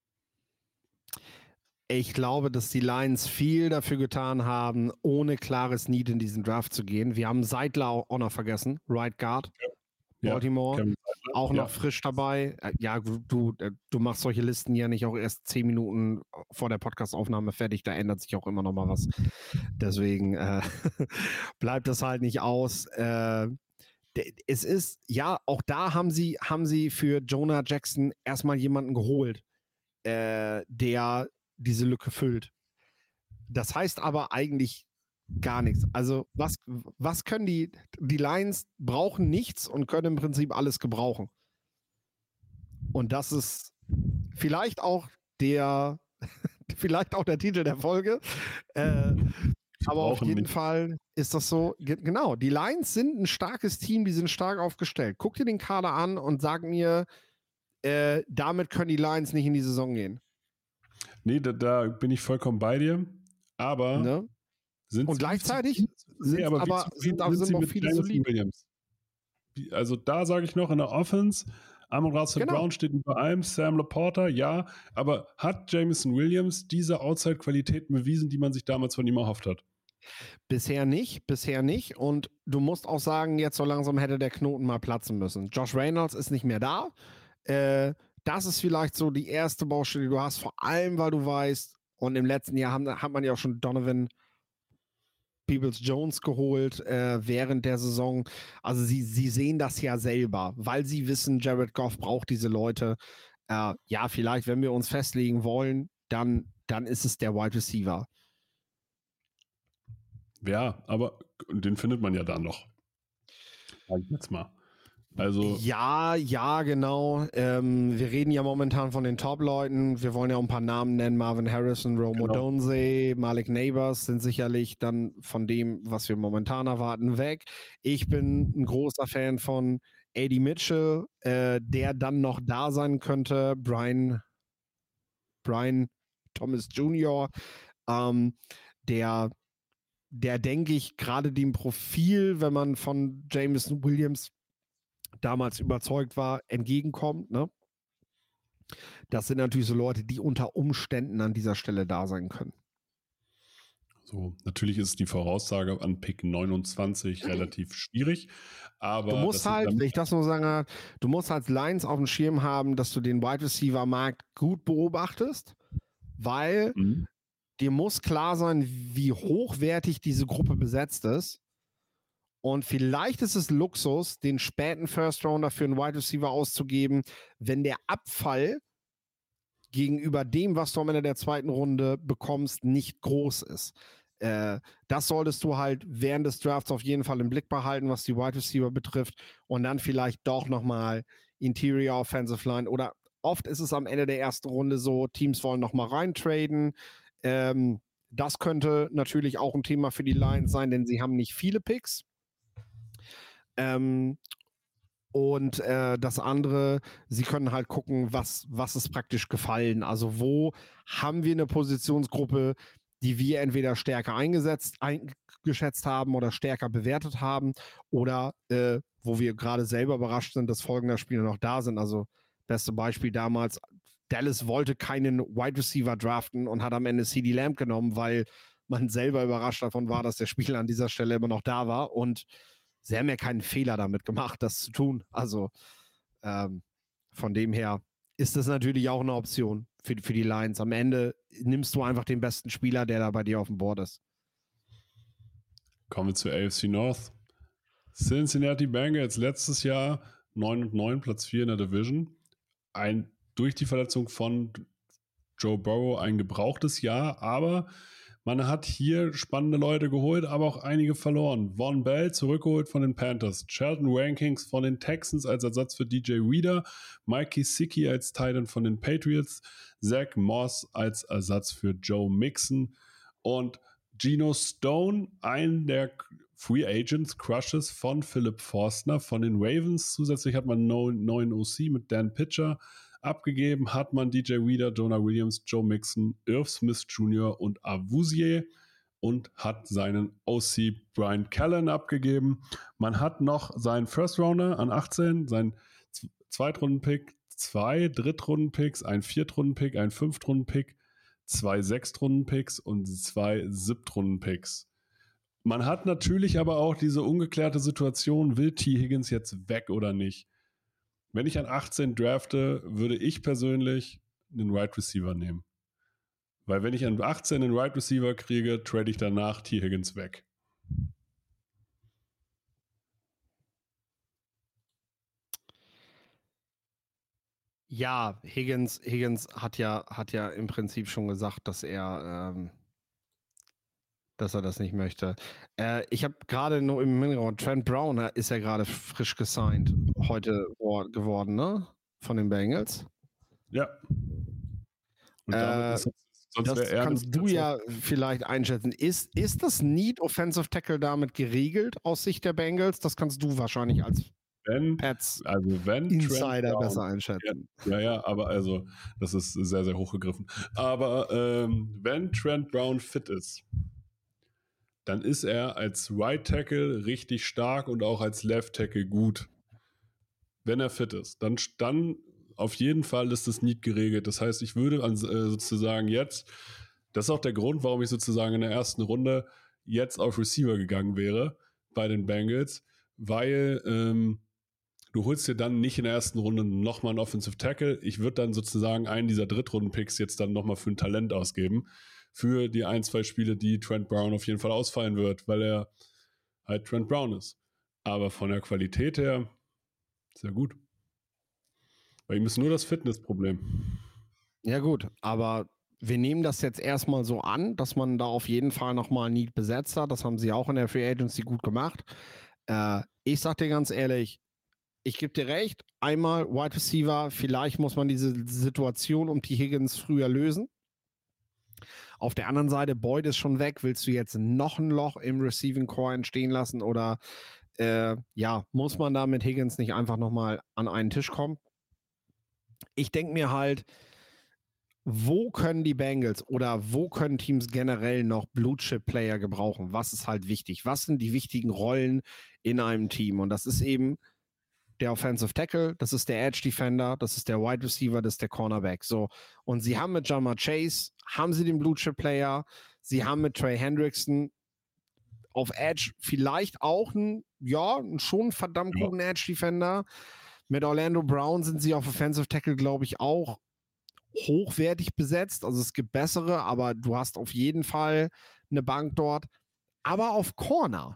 Ich glaube, dass die Lions viel dafür getan haben, ohne klares Need in diesen Draft zu gehen. Wir haben Seidler auch noch vergessen, Right Guard, Baltimore, auch noch frisch dabei. Ja, du machst solche Listen ja nicht auch erst 10 Minuten vor der Podcast-Aufnahme fertig, da ändert sich auch immer noch mal was. Deswegen bleibt das halt nicht aus. Es ist, ja, auch da haben sie für Jonah Jackson erstmal jemanden geholt, der diese Lücke füllt. Das heißt aber eigentlich gar nichts. Also was können die Lions brauchen nichts und können im Prinzip alles gebrauchen. Und das ist vielleicht auch der Titel der Folge. Aber auf jeden Fall ist das so. Genau, die Lions sind ein starkes Team, die sind stark aufgestellt. Guck dir den Kader an und sag mir, damit können die Lions nicht in die Saison gehen. Nee, da bin ich vollkommen bei dir. Aber ne? Und gleichzeitig sind noch viele solide. Williams. Also da sage ich noch in der Offense, Amon-Ra St. Brown steht über allem, Sam Laporta, ja, aber hat Jameson Williams diese Outside-Qualitäten bewiesen, die man sich damals von ihm erhofft hat? Bisher nicht. Und du musst auch sagen, jetzt so langsam hätte der Knoten mal platzen müssen. Josh Reynolds ist nicht mehr da. Das ist vielleicht so die erste Baustelle, die du hast, vor allem, weil du weißt, und im letzten Jahr hat man ja auch schon Donovan Peoples-Jones geholt während der Saison. Also sie sehen das ja selber, weil sie wissen, Jared Goff braucht diese Leute. Ja, vielleicht, wenn wir uns festlegen wollen, dann ist es der Wide Receiver. Ja, aber den findet man ja dann noch. Sag ich jetzt mal. Also ja, genau. Wir reden ja momentan von den Top-Leuten. Wir wollen ja auch ein paar Namen nennen. Marvin Harrison, Rome Odunze, Malik Neighbors sind sicherlich dann von dem, was wir momentan erwarten, weg. Ich bin ein großer Fan von AD Mitchell, der dann noch da sein könnte. Brian Thomas Jr., der denke ich, gerade dem Profil, wenn man von Jameson Williams damals überzeugt war, entgegenkommt. Ne? Das sind natürlich so Leute, die unter Umständen an dieser Stelle da sein können. So, natürlich ist die Voraussage an Pick 29 relativ schwierig, aber du musst halt, wenn ich das nur sagen, du musst als Lions auf dem Schirm haben, dass du den Wide Receiver Markt gut beobachtest, weil dir muss klar sein, wie hochwertig diese Gruppe besetzt ist. Und vielleicht ist es Luxus, den späten First Rounder für einen Wide Receiver auszugeben, wenn der Abfall gegenüber dem, was du am Ende der zweiten Runde bekommst, nicht groß ist. Das solltest du halt während des Drafts auf jeden Fall im Blick behalten, was die Wide Receiver betrifft. Und dann vielleicht doch nochmal Interior Offensive Line. Oder oft ist es am Ende der ersten Runde so, Teams wollen nochmal reintraden. Das könnte natürlich auch ein Thema für die Lions sein, denn sie haben nicht viele Picks. Und das andere, sie können halt gucken, was ist praktisch gefallen. Also wo haben wir eine Positionsgruppe, die wir entweder stärker eingeschätzt haben oder stärker bewertet haben oder wo wir gerade selber überrascht sind, dass folgende Spieler noch da sind. Also beste Beispiel damals, Dallas wollte keinen Wide Receiver draften und hat am Ende CeeDee Lamb genommen, weil man selber überrascht davon war, dass der Spieler an dieser Stelle immer noch da war und sie haben ja keinen Fehler damit gemacht, das zu tun. Also von dem her ist das natürlich auch eine Option für die Lions. Am Ende nimmst du einfach den besten Spieler, der da bei dir auf dem Board ist. Kommen wir zur AFC North. Cincinnati Bengals letztes Jahr 9-9, Platz 4 in der Division. Durch die Verletzung von Joe Burrow ein gebrauchtes Jahr, aber man hat hier spannende Leute geholt, aber auch einige verloren. Von Bell zurückgeholt von den Panthers, Sheldon Rankings von den Texans als Ersatz für DJ Reader, Mike Gesicki als Tight End von den Patriots, Zach Moss als Ersatz für Joe Mixon und Geno Stone, einen der Free Agents Crushes von Philip Forstner von den Ravens. Zusätzlich hat man einen neuen OC mit Dan Pitcher abgegeben, hat man DJ Reader, Jonah Williams, Joe Mixon, Irv Smith Jr. und Awuzie und hat seinen OC Brian Callen abgegeben. Man hat noch seinen First Rounder an 18, seinen Zweitrunden-Pick, 2 Drittrunden-Picks, einen Viertrunden-Pick, einen Fünftrunden-Pick, 2 Sechstrunden-Picks und 2 Siebtrunden-Picks. Man hat natürlich aber auch diese ungeklärte Situation, will T. Higgins jetzt weg oder nicht? Wenn ich an 18 drafte, würde ich persönlich einen Wide Receiver nehmen. Weil wenn ich an 18 einen Wide Receiver kriege, trade ich danach T. Higgins weg. Ja, Higgins hat ja im Prinzip schon gesagt, dass er das nicht möchte. Ich habe gerade noch im Hintergrund, Trent Brown ist ja gerade frisch gesigned heute geworden, ne? Von den Bengals. Ja. Und damit das kannst du ja vielleicht einschätzen. Ist das Need Offensive Tackle damit geregelt aus Sicht der Bengals? Das kannst du wahrscheinlich als Pats Insider besser einschätzen. Ja, aber also, das ist sehr, sehr hochgegriffen. Aber wenn Trent Brown fit ist, dann ist er als Right Tackle richtig stark und auch als Left Tackle gut. Wenn er fit ist, dann auf jeden Fall ist das Need geregelt. Das heißt, ich würde sozusagen jetzt, das ist auch der Grund, warum ich sozusagen in der ersten Runde jetzt auf Receiver gegangen wäre bei den Bengals, weil du holst dir dann nicht in der ersten Runde nochmal einen Offensive Tackle. Ich würde dann sozusagen einen dieser Drittrunden-Picks jetzt dann nochmal für ein Talent ausgeben. Für die 1-2 Spiele, die Trent Brown auf jeden Fall ausfallen wird, weil er halt Trent Brown ist. Aber von der Qualität her sehr gut. Bei ihm ist nur das Fitnessproblem. Ja gut, aber wir nehmen das jetzt erstmal so an, dass man da auf jeden Fall nochmal ein Need besetzt hat. Das haben sie auch in der Free Agency gut gemacht. Ich sag dir ganz ehrlich, ich gebe dir recht, einmal Wide Receiver, vielleicht muss man diese Situation um T. Higgins früher lösen. Auf der anderen Seite, Boyd ist schon weg. Willst du jetzt noch ein Loch im Receiving Core entstehen lassen oder muss man da mit Higgins nicht einfach nochmal an einen Tisch kommen? Ich denke mir halt, wo können die Bengals oder wo können Teams generell noch Blue-Chip-Player gebrauchen? Was ist halt wichtig? Was sind die wichtigen Rollen in einem Team? Und das ist eben der Offensive Tackle, das ist der Edge Defender, das ist der Wide Receiver, das ist der Cornerback. So. Und sie haben mit Ja'Marr Chase, haben sie den Blue-Chip-Player, sie haben mit Trey Hendrickson auf Edge vielleicht auch einen schon verdammt guten Edge Defender. Mit Orlando Brown sind sie auf Offensive Tackle, glaube ich, auch hochwertig besetzt. Also es gibt bessere, aber du hast auf jeden Fall eine Bank dort. Aber auf Corner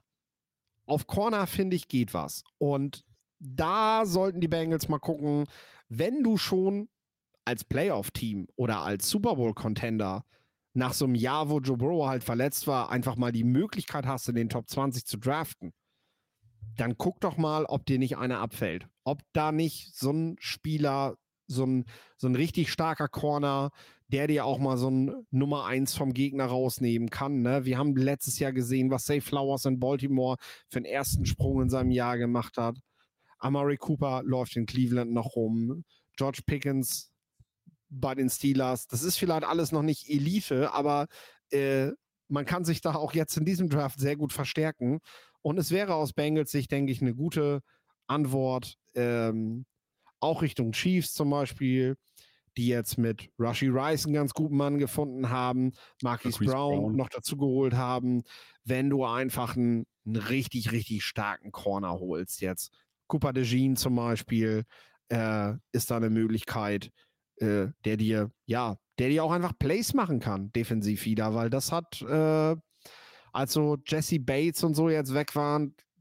finde ich, geht was. Und da sollten die Bengals mal gucken, wenn du schon als Playoff-Team oder als Super Bowl-Contender nach so einem Jahr, wo Joe Burrow halt verletzt war, einfach mal die Möglichkeit hast, in den Top 20 zu draften, dann guck doch mal, ob dir nicht einer abfällt. Ob da nicht so ein Spieler, so ein richtig starker Corner, der dir auch mal so ein Nummer 1 vom Gegner rausnehmen kann. Ne? Wir haben letztes Jahr gesehen, was Zay Flowers in Baltimore für den ersten Sprung in seinem Jahr gemacht hat. Amari Cooper läuft in Cleveland noch rum. George Pickens bei den Steelers. Das ist vielleicht alles noch nicht Elite, aber man kann sich da auch jetzt in diesem Draft sehr gut verstärken. Und es wäre aus Bengals Sicht, denke ich, eine gute Antwort, auch Richtung Chiefs zum Beispiel, die jetzt mit Rashee Rice einen ganz guten Mann gefunden haben, Marquise Brown noch dazu geholt haben, wenn du einfach einen richtig, richtig starken Corner holst jetzt. Cooper DeJean zum Beispiel ist da eine Möglichkeit, der dir auch einfach Plays machen kann, defensiv wieder, weil das hat, als so Jesse Bates und so jetzt weg waren,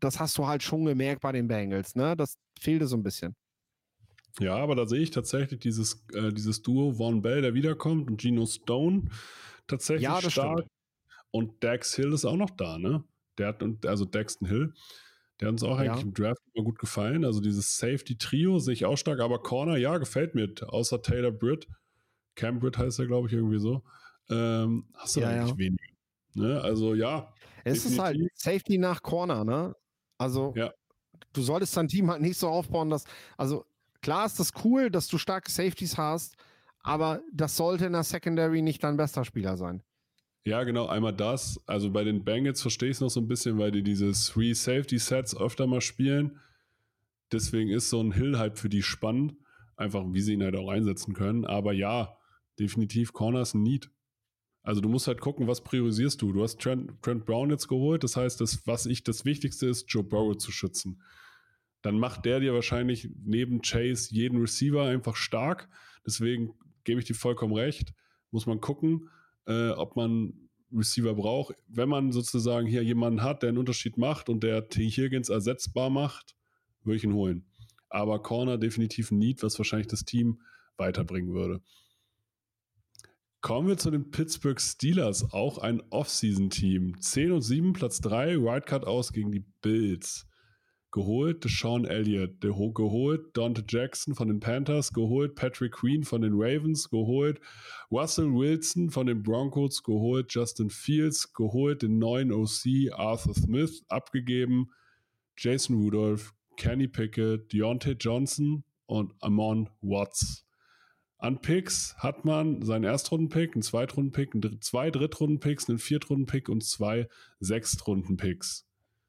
das hast du halt schon gemerkt bei den Bengals, ne? Das fehlte so ein bisschen. Ja, aber da sehe ich tatsächlich dieses Duo Von Bell, der wiederkommt, und Geno Stone tatsächlich Ja, das stark. stimmt. Und Dax Hill ist auch noch da, ne? Also Daxton Hill, der hat uns auch eigentlich im Draft immer gut gefallen. Also dieses Safety-Trio sehe ich auch stark, aber Corner, ja, gefällt mir. Außer Taylor Britt, Cam Britt heißt er, glaube ich, irgendwie so. Hast du da eigentlich weniger. Ne? Also ja, es ist halt Safety nach Corner, ne? Also ja. du solltest dein Team halt nicht so aufbauen, dass, also klar ist das cool, dass du starke Safeties hast, aber das sollte in der Secondary nicht dein bester Spieler sein. Ja, genau, einmal das. Also bei den Bengals verstehe ich es noch so ein bisschen, weil die diese 3 Safety Sets öfter mal spielen. Deswegen ist so ein Hill halt für die spannend. Einfach, wie sie ihn halt auch einsetzen können. Aber ja, definitiv Corner ist ein Need. Also du musst halt gucken, was priorisierst du. Du hast Trent Brown jetzt geholt. Das heißt, das Wichtigste ist, Joe Burrow zu schützen. Dann macht der dir wahrscheinlich neben Chase jeden Receiver einfach stark. Deswegen gebe ich dir vollkommen recht. Muss man gucken, ob man Receiver braucht. Wenn man sozusagen hier jemanden hat, der einen Unterschied macht und der T. Higgins ersetzbar macht, würde ich ihn holen. Aber Corner definitiv ein Need, was wahrscheinlich das Team weiterbringen würde. Kommen wir zu den Pittsburgh Steelers, auch ein Off-Season-Team. 10-7, Platz 3, Wildcard aus gegen die Bills. Geholt Deshaun Elliott, geholt Dante Jackson von den Panthers, geholt Patrick Queen von den Ravens, geholt Russell Wilson von den Broncos, geholt Justin Fields, geholt den neuen OC Arthur Smith, abgegeben Jason Rudolph, Kenny Pickett, Deontay Johnson und Amon Watts. An Picks hat man seinen Erstrunden-Pick, einen Zweitrunden-Pick, zwei Drittrunden-Picks, einen Viertrunden-Pick und zwei Sechstrunden-Picks.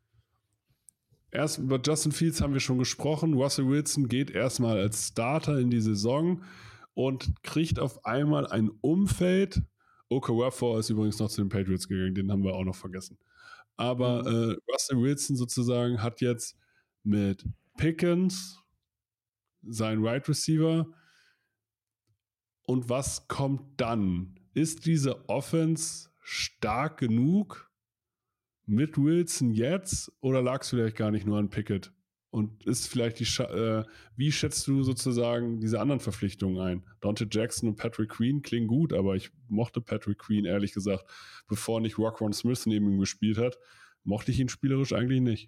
Erst über Justin Fields haben wir schon gesprochen. Russell Wilson geht erstmal als Starter in die Saison und kriegt auf einmal ein Umfeld. Okafor ist übrigens noch zu den Patriots gegangen, den haben wir auch noch vergessen. Aber Russell Wilson sozusagen hat jetzt mit Pickens seinen Wide Receiver. Und was kommt dann? Ist diese Offense stark genug mit Wilson jetzt oder lag es vielleicht gar nicht nur an Pickett? Und ist vielleicht wie schätzt du sozusagen diese anderen Verpflichtungen ein? Dante Jackson und Patrick Queen klingen gut, aber ich mochte Patrick Queen ehrlich gesagt, bevor nicht Roquan Smith neben ihm gespielt hat, mochte ich ihn spielerisch eigentlich nicht.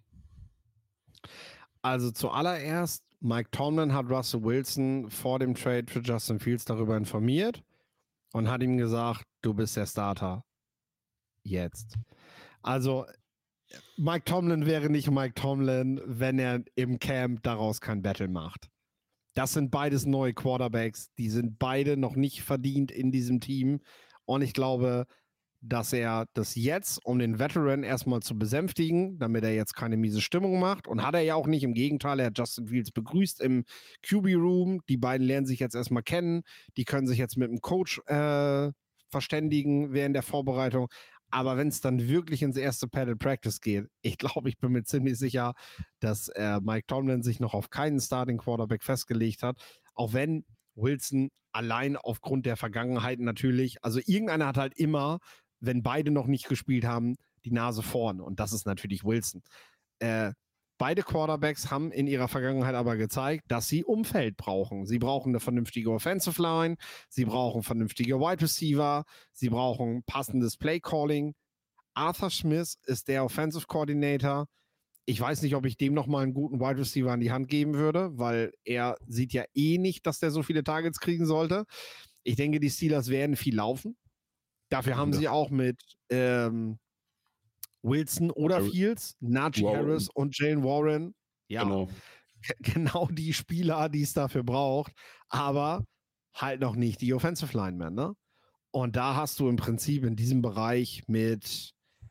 Also zuallererst, Mike Tomlin hat Russell Wilson vor dem Trade für Justin Fields darüber informiert und hat ihm gesagt, du bist der Starter. Jetzt. Also Mike Tomlin wäre nicht Mike Tomlin, wenn er im Camp daraus kein Battle macht. Das sind beides neue Quarterbacks, die sind beide noch nicht verdient in diesem Team und ich glaube, dass er das jetzt, um den Veteran erstmal zu besänftigen, damit er jetzt keine miese Stimmung macht. Und hat er ja auch nicht, im Gegenteil, er hat Justin Fields begrüßt im QB-Room. Die beiden lernen sich jetzt erstmal kennen. Die können sich jetzt mit dem Coach verständigen während der Vorbereitung. Aber wenn es dann wirklich ins erste Padded Practice geht, ich glaube, ich bin mir ziemlich sicher, dass Mike Tomlin sich noch auf keinen Starting Quarterback festgelegt hat. Auch wenn Wilson allein aufgrund der Vergangenheit natürlich, also irgendeiner hat halt immer, wenn beide noch nicht gespielt haben, die Nase vorn. Und das ist natürlich Wilson. Beide Quarterbacks haben in ihrer Vergangenheit aber gezeigt, dass sie Umfeld brauchen. Sie brauchen eine vernünftige Offensive Line, sie brauchen vernünftige Wide Receiver, sie brauchen passendes Play Calling. Arthur Smith ist der Offensive Coordinator. Ich weiß nicht, ob ich dem nochmal einen guten Wide Receiver an die Hand geben würde, weil er sieht ja eh nicht, dass der so viele Targets kriegen sollte. Ich denke, die Steelers werden viel laufen. Dafür haben sie auch mit Wilson oder Fields, Najee Harris und Jalen Warren. Ja, genau die Spieler, die es dafür braucht, aber halt noch nicht die Offensive Linemen, ne? Und da hast du im Prinzip in diesem Bereich mit,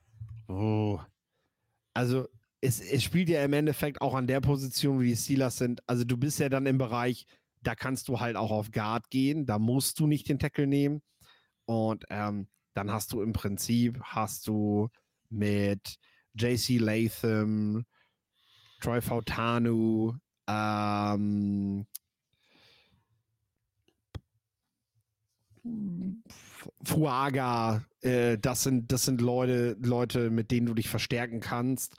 also es spielt ja im Endeffekt auch an der Position, wie die Steelers sind. Also du bist ja dann im Bereich, da kannst du halt auch auf Guard gehen, da musst du nicht den Tackle nehmen. Und dann hast du im Prinzip, mit JC Latham, Troy Fautanu, Fuaga, das sind Leute, mit denen du dich verstärken kannst.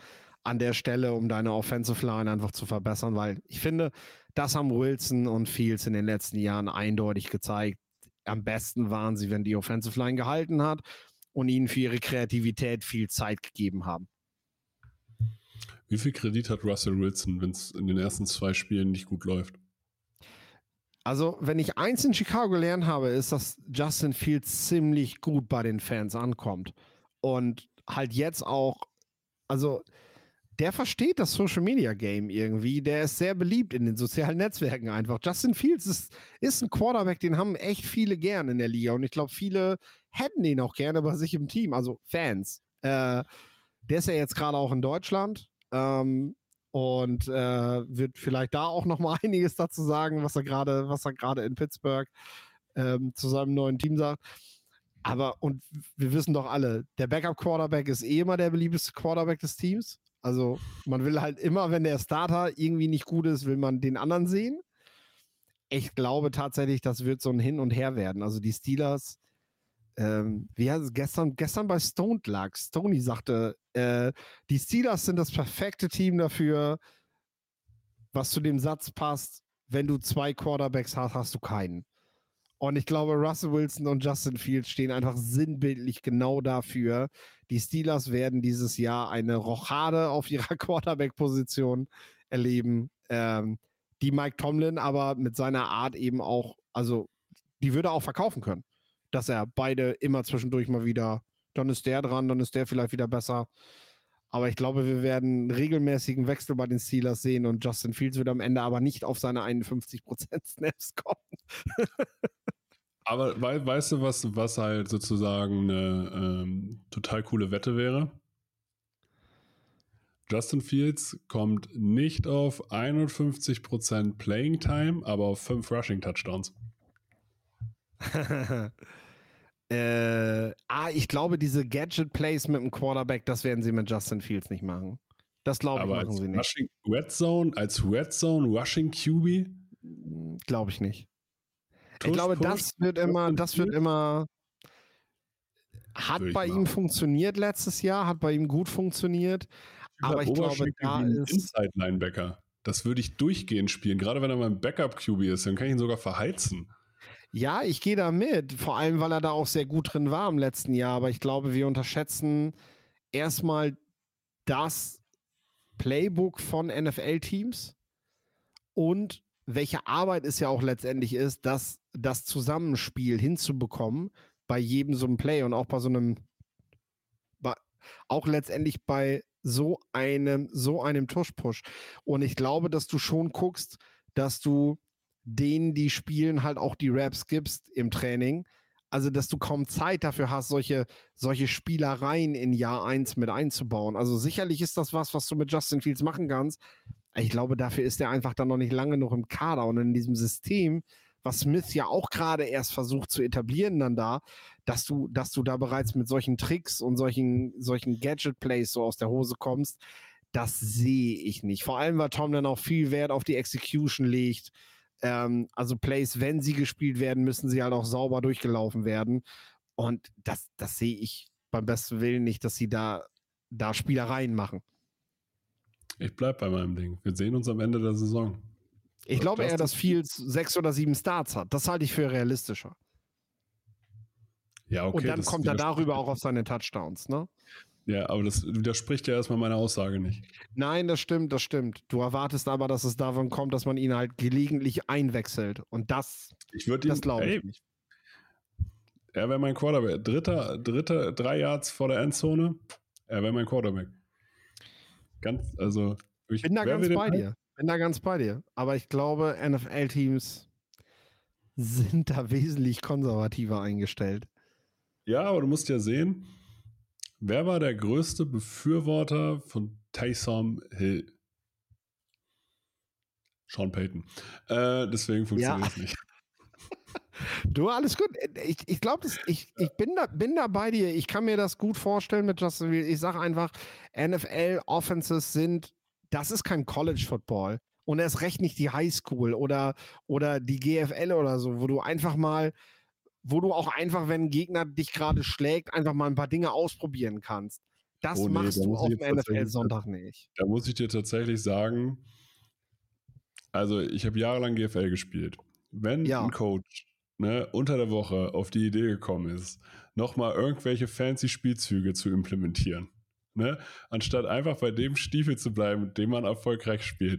an der Stelle, um deine Offensive Line einfach zu verbessern, weil ich finde, das haben Wilson und Fields in den letzten Jahren eindeutig gezeigt. Am besten waren sie, wenn die Offensive Line gehalten hat und ihnen für ihre Kreativität viel Zeit gegeben haben. Wie viel Kredit hat Russell Wilson, wenn es in den ersten 2 Spielen nicht gut läuft? Also, wenn ich eins in Chicago gelernt habe, ist, dass Justin Fields ziemlich gut bei den Fans ankommt. Und halt jetzt auch, also der versteht das Social Media Game irgendwie. Der ist sehr beliebt in den sozialen Netzwerken einfach. Justin Fields ist ein Quarterback, den haben echt viele gern in der Liga. Und ich glaube, viele hätten ihn auch gerne bei sich im Team, also Fans. Der ist ja jetzt gerade auch in Deutschland. Und wird vielleicht da auch noch mal einiges dazu sagen, was er gerade in Pittsburgh zu seinem neuen Team sagt. Aber, und wir wissen doch alle, der Backup-Quarterback ist immer der beliebteste Quarterback des Teams. Also man will halt immer, wenn der Starter irgendwie nicht gut ist, will man den anderen sehen. Ich glaube tatsächlich, das wird so ein Hin und Her werden. Also die Steelers, wie heißt es gestern bei Stoned lag. Stoney sagte, die Steelers sind das perfekte Team dafür, was zu dem Satz passt, wenn du 2 Quarterbacks hast, hast du keinen. Und ich glaube, Russell Wilson und Justin Fields stehen einfach sinnbildlich genau dafür. Die Steelers werden dieses Jahr eine Rochade auf ihrer Quarterback-Position erleben, die Mike Tomlin aber mit seiner Art eben auch, also die würde auch verkaufen können, dass er beide immer zwischendurch mal wieder, dann ist der dran, dann ist der vielleicht wieder besser. Aber ich glaube, wir werden einen regelmäßigen Wechsel bei den Steelers sehen und Justin Fields wird am Ende aber nicht auf seine 51% Snaps kommen. Aber weißt du, was halt sozusagen eine total coole Wette wäre? Justin Fields kommt nicht auf 51% Playing Time, aber auf 5 Rushing Touchdowns. Ich glaube, diese Gadget-Plays mit dem Quarterback, das werden sie mit Justin Fields nicht machen. Das glaube ich, machen sie nicht. Als Red Zone Rushing QB? Glaube ich nicht. Ich glaube, das wird immer hat bei ihm funktioniert letztes Jahr, hat bei ihm gut funktioniert, aber ich glaube, da ist Inside-Linebacker. Das würde ich durchgehend spielen, gerade wenn er mein Backup-QB ist, dann kann ich ihn sogar verheizen. Ja, ich gehe da mit, vor allem, weil er da auch sehr gut drin war im letzten Jahr, aber ich glaube, wir unterschätzen erstmal das Playbook von NFL-Teams und welche Arbeit es ja auch letztendlich ist, das Zusammenspiel hinzubekommen bei jedem so einem Play und auch bei so einem, auch letztendlich bei so einem Tush-Push. Und ich glaube, dass du schon guckst, dass du denen, die spielen, halt auch die Raps gibst im Training. Also, dass du kaum Zeit dafür hast, solche Spielereien in Jahr 1 mit einzubauen. Also sicherlich ist das was du mit Justin Fields machen kannst. Ich glaube, dafür ist er einfach dann noch nicht lange noch im Kader und in diesem System, was Smith ja auch gerade erst versucht zu etablieren dann da, dass du da bereits mit solchen Tricks und solchen Gadget-Plays so aus der Hose kommst, das sehe ich nicht. Vor allem, weil Tom dann auch viel Wert auf die Execution legt. Also Plays, wenn sie gespielt werden, müssen sie halt auch sauber durchgelaufen werden. Und das sehe ich beim besten Willen nicht, dass sie da Spielereien machen. Ich bleibe bei meinem Ding. Wir sehen uns am Ende der Saison. Ich glaube eher, dass Fields 6 oder 7 Starts hat. Das halte ich für realistischer. Ja, okay. Und dann kommt er darüber auch auf seine Touchdowns, ne? Ja, aber das widerspricht ja erstmal meiner Aussage nicht. Nein, das stimmt. Du erwartest aber, dass es davon kommt, dass man ihn halt gelegentlich einwechselt. Und das glaube ich nicht. Er wäre mein Quarterback. 3 Yards vor der Endzone, er wäre mein Quarterback. Ich bin da ganz bei dir. Aber ich glaube, NFL-Teams sind da wesentlich konservativer eingestellt. Ja, aber du musst ja sehen, wer war der größte Befürworter von Taysom Hill? Sean Payton. Deswegen funktioniert es nicht. Du, alles gut. Ich glaube, ich bin da bei dir. Ich kann mir das gut vorstellen mit Justin Fields. Ich sage einfach, NFL-Offenses das ist kein College-Football. Und erst recht nicht die Highschool oder die GFL oder so, wo du auch einfach, wenn ein Gegner dich gerade schlägt, einfach mal ein paar Dinge ausprobieren kannst. Das Oh nee, machst da du muss auf ich dem jetzt tatsächlich, NFL-Sonntag nicht. da muss ich dir tatsächlich sagen, also ich habe jahrelang GFL gespielt. Wenn ein Ja, Coach unter der Woche auf die Idee gekommen ist, nochmal irgendwelche fancy Spielzüge zu implementieren, anstatt einfach bei dem Stiefel zu bleiben, mit dem man erfolgreich spielt,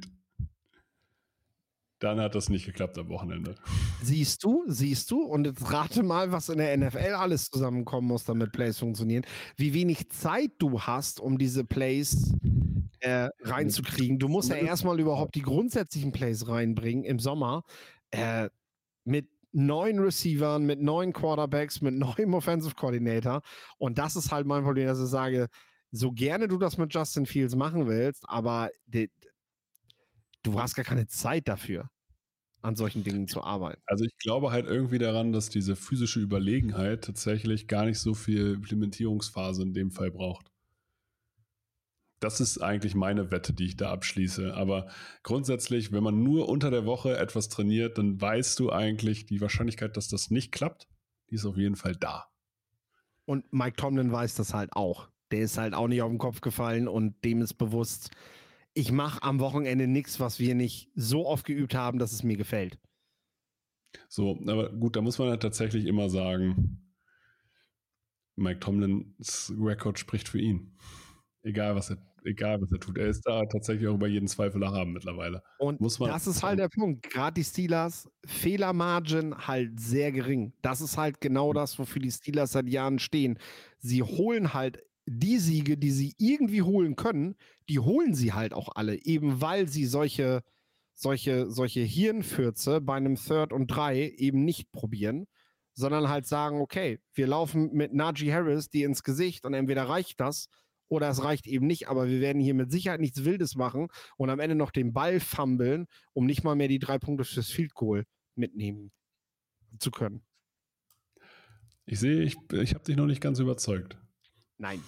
dann hat das nicht geklappt am Wochenende. siehst du? Und jetzt rate mal, was in der NFL alles zusammenkommen muss, damit Plays funktionieren. Wie wenig Zeit du hast, um diese Plays reinzukriegen. Du musst ja erstmal überhaupt die grundsätzlichen Plays reinbringen im Sommer mit 9 Receivern, mit 9 Quarterbacks, mit neuem Offensive Coordinator. Und das ist halt mein Problem, dass ich sage, so gerne du das mit Justin Fields machen willst, aber du hast gar keine Zeit dafür, an solchen Dingen zu arbeiten. Also ich glaube halt irgendwie daran, dass diese physische Überlegenheit tatsächlich gar nicht so viel Implementierungsphase in dem Fall braucht. Das ist eigentlich meine Wette, die ich da abschließe. Aber grundsätzlich, wenn man nur unter der Woche etwas trainiert, dann weißt du eigentlich, die Wahrscheinlichkeit, dass das nicht klappt, die ist auf jeden Fall da. Und Mike Tomlin weiß das halt auch. Der ist halt auch nicht auf den Kopf gefallen und dem ist bewusst, ich mache am Wochenende nichts, was wir nicht so oft geübt haben, dass es mir gefällt. So, aber gut, da muss man halt tatsächlich immer sagen, Mike Tomlins Rekord spricht für ihn. Egal was er tut. Er ist da tatsächlich auch über jeden Zweifel erhaben mittlerweile. Und das ist halt der Punkt. Gerade die Steelers, Fehlermargin halt sehr gering. Das ist halt genau das, wofür die Steelers seit Jahren stehen. Sie holen halt die Siege, die sie irgendwie holen können, die holen sie halt auch alle, eben weil sie solche Hirnfürze bei einem 3rd und 3 eben nicht probieren, sondern halt sagen, okay, wir laufen mit Najee Harris die ins Gesicht und entweder reicht das oder es reicht eben nicht, aber wir werden hier mit Sicherheit nichts Wildes machen und am Ende noch den Ball fummeln, um nicht mal mehr die 3 Punkte fürs Field Goal mitnehmen zu können. Ich sehe, ich habe dich noch nicht ganz überzeugt. Nein.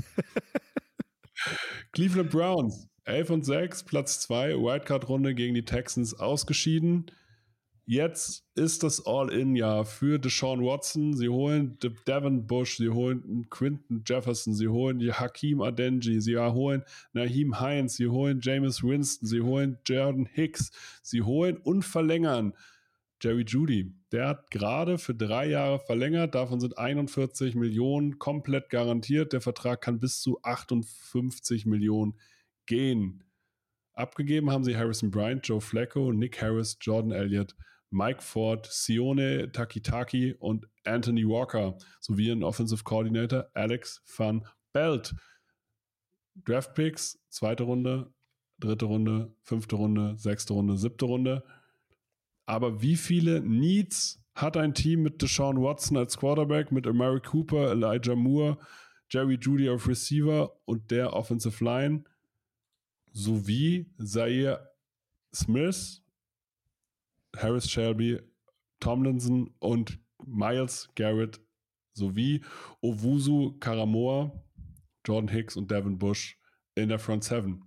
Cleveland Browns, 11-6, Platz 2, Wildcard-Runde gegen die Texans ausgeschieden. Jetzt ist das All-In-Jahr für Deshaun Watson. Sie holen Devin Bush, sie holen Quinton Jefferson, sie holen Hakeem Adeniji, sie holen Naheem Hines, sie holen Jameis Winston, sie holen Jordan Hicks, sie holen und verlängern Jerry Jeudy. Der hat gerade für 3 Jahre verlängert, davon sind 41 Millionen komplett garantiert. Der Vertrag kann bis zu 58 Millionen gehen. Abgegeben haben sie Harrison Bryant, Joe Flacco, Nick Harris, Jordan Elliott, Mike Ford, Sione Takitaki und Anthony Walker sowie einen Offensive Coordinator Alex Van Pelt. Draftpicks, 2. Runde, 3. Runde, 5. Runde, 6. Runde, 7. Runde. Aber wie viele Needs hat ein Team mit Deshaun Watson als Quarterback, mit Amari Cooper, Elijah Moore, Jerry Jeudy auf Receiver und der Offensive Line sowie Zaire Smith, Harris Shelby, Tomlinson und Myles Garrett sowie Owusu Karamoa, Jordan Hicks und Devin Bush in der Front 7.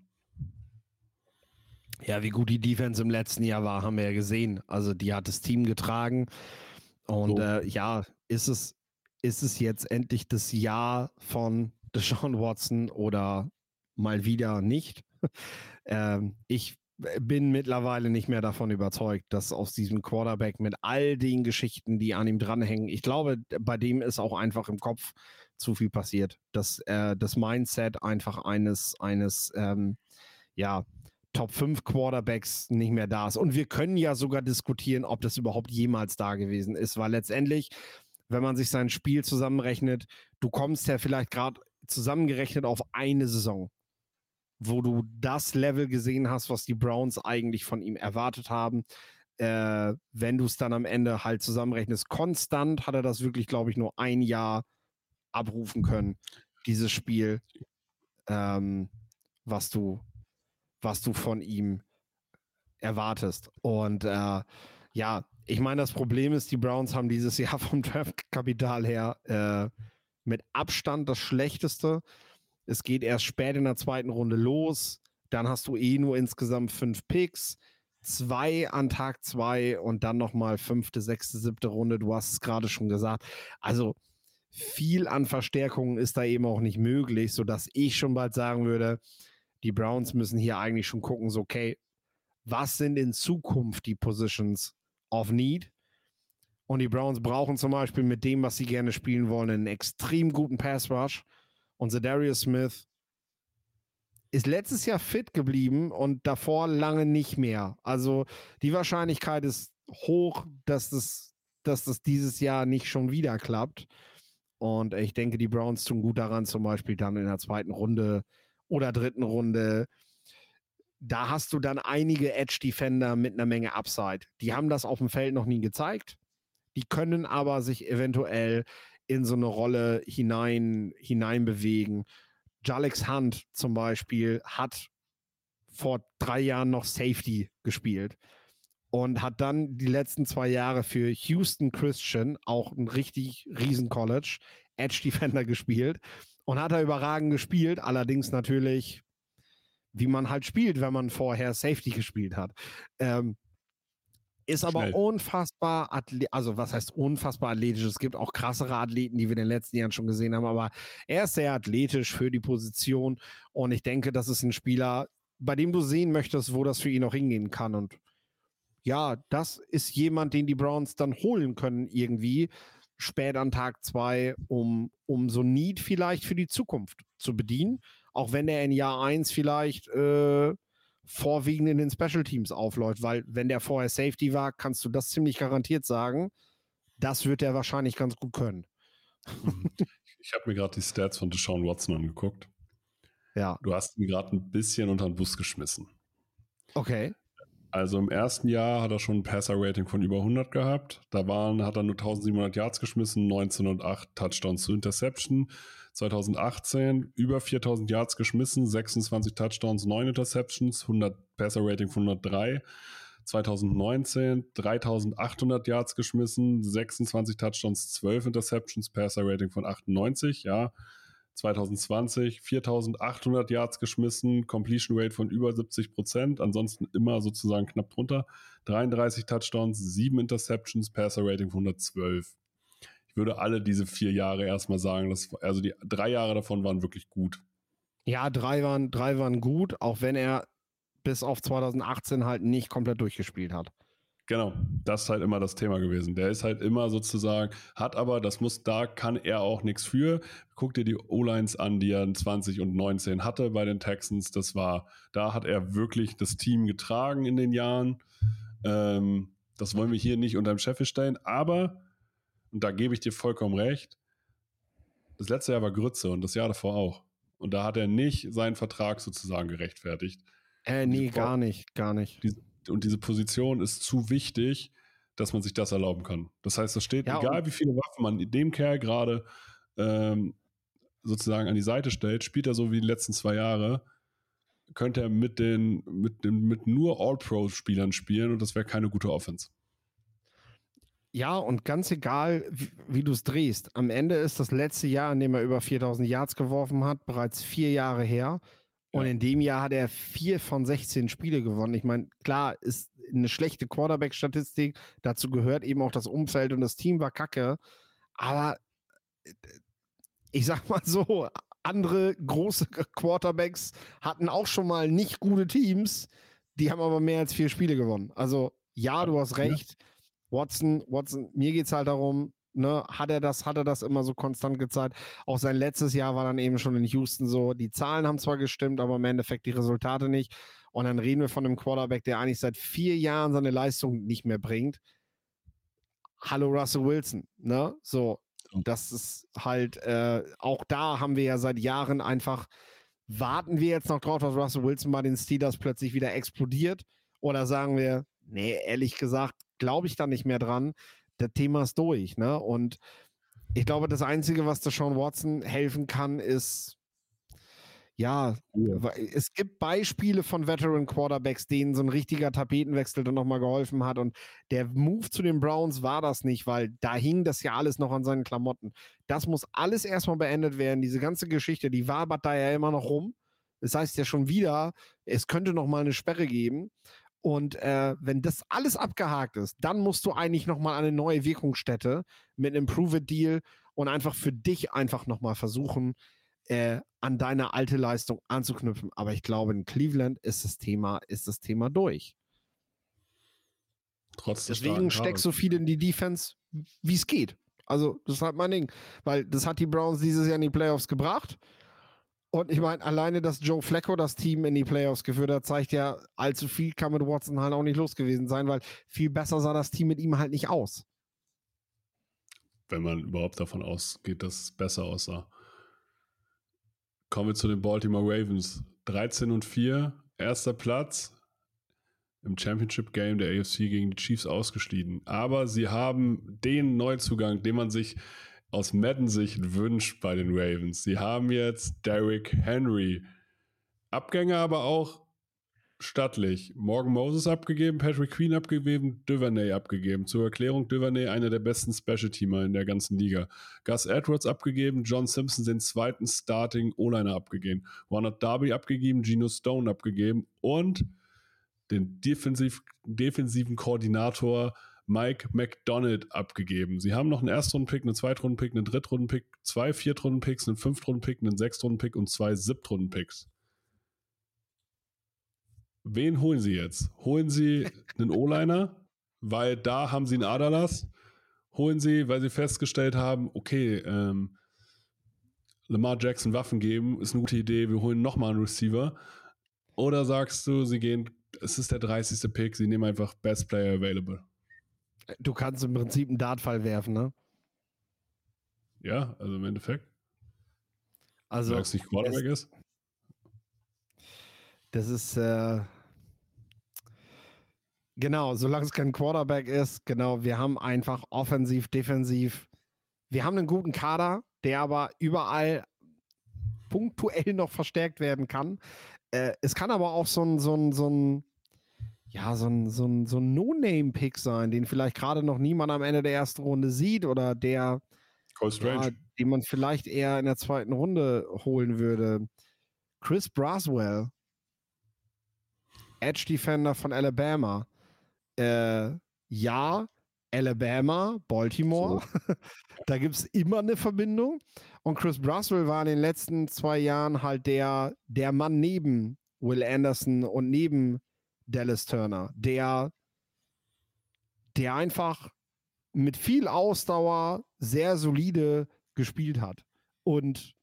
Ja, wie gut die Defense im letzten Jahr war, haben wir ja gesehen. Also die hat das Team getragen. Und ist es jetzt endlich das Jahr von Deshaun Watson oder mal wieder nicht? Ich bin mittlerweile nicht mehr davon überzeugt, dass aus diesem Quarterback mit all den Geschichten, die an ihm dranhängen, ich glaube, bei dem ist auch einfach im Kopf zu viel passiert. Dass das Mindset einfach eines Top 5 Quarterbacks nicht mehr da ist. Und wir können ja sogar diskutieren, ob das überhaupt jemals da gewesen ist, weil letztendlich, wenn man sich sein Spiel zusammenrechnet, du kommst ja vielleicht gerade zusammengerechnet auf eine Saison, wo du das Level gesehen hast, was die Browns eigentlich von ihm erwartet haben. Wenn du es dann am Ende halt zusammenrechnest, konstant hat er das wirklich, glaube ich, nur ein Jahr abrufen können, dieses Spiel, was du von ihm erwartest. Und ich meine, das Problem ist, die Browns haben dieses Jahr vom Draftkapital her mit Abstand das Schlechteste. Es geht erst spät in der 2. Runde los. Dann hast du nur insgesamt 5 Picks, 2 an Tag 2 und dann nochmal 5., 6., 7. Runde. Du hast es gerade schon gesagt. Also viel an Verstärkungen ist da eben auch nicht möglich, sodass ich schon bald sagen würde, die Browns müssen hier eigentlich schon gucken, so okay, was sind in Zukunft die Positions of Need? Und die Browns brauchen zum Beispiel mit dem, was sie gerne spielen wollen, einen extrem guten Pass Rush. Und Za'Darius Smith ist letztes Jahr fit geblieben und davor lange nicht mehr. Also die Wahrscheinlichkeit ist hoch, dass das dieses Jahr nicht schon wieder klappt. Und ich denke, die Browns tun gut daran, zum Beispiel dann in der 2. Runde oder 3. Runde. Da hast du dann einige Edge-Defender mit einer Menge Upside. Die haben das auf dem Feld noch nie gezeigt. Die können aber sich eventuell in so eine Rolle hineinbewegen. Jalex Hunt zum Beispiel hat vor 3 Jahren noch Safety gespielt und hat dann die letzten 2 Jahre für Houston Christian, auch ein richtig riesen College, Edge Defender gespielt und hat da überragend gespielt, allerdings natürlich, wie man halt spielt, wenn man vorher Safety gespielt hat. Ist aber unfassbar also was heißt unfassbar athletisch? Es gibt auch krassere Athleten, die wir in den letzten Jahren schon gesehen haben, aber er ist sehr athletisch für die Position und ich denke, das ist ein Spieler, bei dem du sehen möchtest, wo das für ihn auch hingehen kann und ja, das ist jemand, den die Browns dann holen können irgendwie spät an Tag 2, um so Need vielleicht für die Zukunft zu bedienen, auch wenn er in Jahr 1 vielleicht vorwiegend in den Special Teams aufläuft, weil wenn der vorher Safety war, kannst du das ziemlich garantiert sagen. Das wird er wahrscheinlich ganz gut können. Ich habe mir gerade die Stats von Deshaun Watson angeguckt. Ja. Du hast ihn gerade ein bisschen unter den Bus geschmissen. Okay. Also im ersten Jahr hat er schon ein Passer-Rating von über 100 gehabt. Da hat er nur 1700 Yards geschmissen, 1908 Touchdowns zu Interception. 2018 über 4000 Yards geschmissen, 26 Touchdowns, 9 Interceptions, 100 Passer-Rating von 103. 2019 3800 Yards geschmissen, 26 Touchdowns, 12 Interceptions, Passer-Rating von 98, ja. 2020 4800 Yards geschmissen, Completion Rate von über 70%, ansonsten immer sozusagen knapp drunter, 33 Touchdowns, 7 Interceptions, Passer Rating von 112. Ich würde alle diese 4 Jahre erstmal sagen, also die 3 Jahre davon waren wirklich gut. Ja, 3 waren gut, auch wenn er bis auf 2018 halt nicht komplett durchgespielt hat. Genau, das ist halt immer das Thema gewesen. Der ist halt immer sozusagen, da kann er auch nichts für. Guck dir die O-Lines an, die er in 20 und 19 hatte bei den Texans. Da hat er wirklich das Team getragen in den Jahren. Das wollen wir hier nicht unter dem Scheffel stellen, aber, und da gebe ich dir vollkommen recht, das letzte Jahr war Grütze und das Jahr davor auch. Und da hat er nicht seinen Vertrag sozusagen gerechtfertigt. Nee, gar nicht. Und diese Position ist zu wichtig, dass man sich das erlauben kann. Das heißt, es steht, ja, egal wie viele Waffen man dem Kerl gerade sozusagen an die Seite stellt, spielt er so wie die letzten 2 Jahre, könnte er mit nur All-Pro-Spielern spielen und das wäre keine gute Offense. Ja, und ganz egal, wie du es drehst, am Ende ist das letzte Jahr, in dem er über 4000 Yards geworfen hat, bereits 4 Jahre her. Und in dem Jahr hat er 4 von 16 Spiele gewonnen. Ich meine, klar, ist eine schlechte Quarterback-Statistik. Dazu gehört eben auch das Umfeld und das Team war kacke. Aber ich sag mal so, andere große Quarterbacks hatten auch schon mal nicht gute Teams. Die haben aber mehr als 4 Spiele gewonnen. Also ja, du hast recht. Watson, mir geht's halt darum, ne, hat er das immer so konstant gezeigt. Auch sein letztes Jahr war dann eben schon in Houston so, die Zahlen haben zwar gestimmt, aber im Endeffekt die Resultate nicht. Und dann reden wir von einem Quarterback, der eigentlich seit 4 Jahren seine Leistung nicht mehr bringt. Hallo Russell Wilson, ne? So, das ist halt, auch da haben wir ja seit Jahren einfach, warten wir jetzt noch drauf, dass Russell Wilson bei den Steelers plötzlich wieder explodiert? Oder sagen wir, nee, ehrlich gesagt, glaube ich da nicht mehr dran. Das Thema ist durch, ne? Und ich glaube, das Einzige, was Deshaun Watson helfen kann, ist, ja, es gibt Beispiele von Veteran Quarterbacks, denen so ein richtiger Tapetenwechsel dann nochmal geholfen hat und der Move zu den Browns war das nicht, weil da hing das ja alles noch an seinen Klamotten. Das muss alles erstmal beendet werden, diese ganze Geschichte, die wabert da ja immer noch rum. Das heißt ja schon wieder, es könnte nochmal eine Sperre geben. Und wenn das alles abgehakt ist, dann musst du eigentlich nochmal eine neue Wirkungsstätte mit einem Prove-It-Deal und einfach für dich einfach nochmal versuchen, an deine alte Leistung anzuknüpfen. Aber ich glaube, in Cleveland ist das Thema durch. Deswegen steckst so viel in die Defense, wie es geht. Also, das ist halt mein Ding. Weil das hat die Browns dieses Jahr in die Playoffs gebracht. Und ich meine, alleine, dass Joe Flacco das Team in die Playoffs geführt hat, zeigt ja, allzu viel kann mit Watson halt auch nicht los gewesen sein, weil viel besser sah das Team mit ihm halt nicht aus. Wenn man überhaupt davon ausgeht, dass es besser aussah. Kommen wir zu den Baltimore Ravens. 13-4, erster Platz im Championship Game der AFC gegen die Chiefs ausgeschieden. Aber sie haben den Neuzugang, den man sich aus Madden-Sicht wünscht bei den Ravens. Sie haben jetzt Derrick Henry. Abgänge aber auch stattlich. Morgan Moses abgegeben, Patrick Queen abgegeben, Duvernay abgegeben. Zur Erklärung, Duvernay einer der besten Special-Teamer in der ganzen Liga. Gus Edwards abgegeben, John Simpson den zweiten Starting O-Liner abgegeben. Ronald Darby abgegeben, Geno Stone abgegeben und den defensiven Koordinator Mike McDonald abgegeben. Sie haben noch einen Erstrunden-Pick, einen Zweitrunden-Pick, einen Drittrunden-Pick, 2 Viertrunden-Picks, einen Fünftrunden-Pick, einen Sechstrunden-Pick und 2 Siebtrunden-Picks. Wen holen Sie jetzt? Holen Sie einen O-Liner, weil da haben Sie einen Aderlass? Holen Sie, weil Sie festgestellt haben, okay, Lamar Jackson Waffen geben, ist eine gute Idee, wir holen nochmal einen Receiver? Oder sagst du, Sie gehen, es ist der 30. Pick, Sie nehmen einfach Best Player Available? Du kannst im Prinzip einen Dartpfeil werfen, ne? Ja, also im Endeffekt. Also, solange es nicht Quarterback ist. Das ist, genau, solange es kein Quarterback ist, genau, wir haben einfach offensiv, defensiv, wir haben einen guten Kader, der aber überall punktuell noch verstärkt werden kann. Es kann aber auch so ein No-Name-Pick sein, den vielleicht gerade noch niemand am Ende der ersten Runde sieht oder den man vielleicht eher in der zweiten Runde holen würde. Chris Braswell, Edge Defender von Alabama. Ja, Alabama, Baltimore. So. Da gibt es immer eine Verbindung. Und Chris Braswell war in den letzten 2 Jahren halt der Mann neben Will Anderson und neben Dallas Turner, der einfach mit viel Ausdauer sehr solide gespielt hat. Und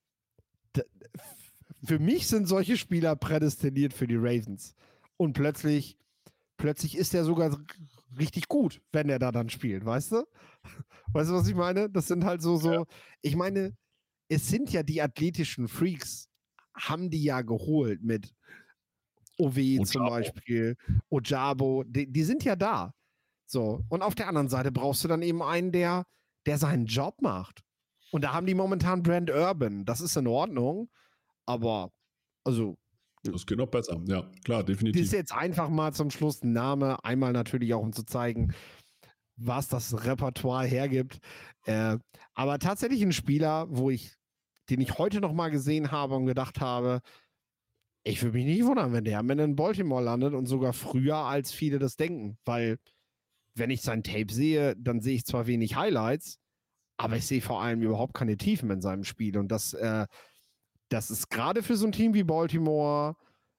für mich sind solche Spieler prädestiniert für die Ravens. Und plötzlich ist er sogar richtig gut, wenn er da dann spielt, weißt du? Weißt du, was ich meine? Das sind halt so, ich meine, es sind ja die athletischen Freaks, haben die ja geholt mit Owe zum Beispiel, Ojabo, die sind ja da. So, und auf der anderen Seite brauchst du dann eben einen, der seinen Job macht. Und da haben die momentan Brand Urban. Das ist in Ordnung, aber also das geht noch besser, ja, klar, definitiv. Das ist jetzt einfach mal zum Schluss ein Name, einmal natürlich auch, um zu zeigen, was das Repertoire hergibt. Aber tatsächlich ein Spieler, den ich heute noch mal gesehen habe und gedacht habe, ich würde mich nicht wundern, wenn der am Ende in Baltimore landet und sogar früher, als viele das denken. Weil, wenn ich sein Tape sehe, dann sehe ich zwar wenig Highlights, aber ich sehe vor allem überhaupt keine Tiefen in seinem Spiel. Und das ist gerade für so ein Team wie Baltimore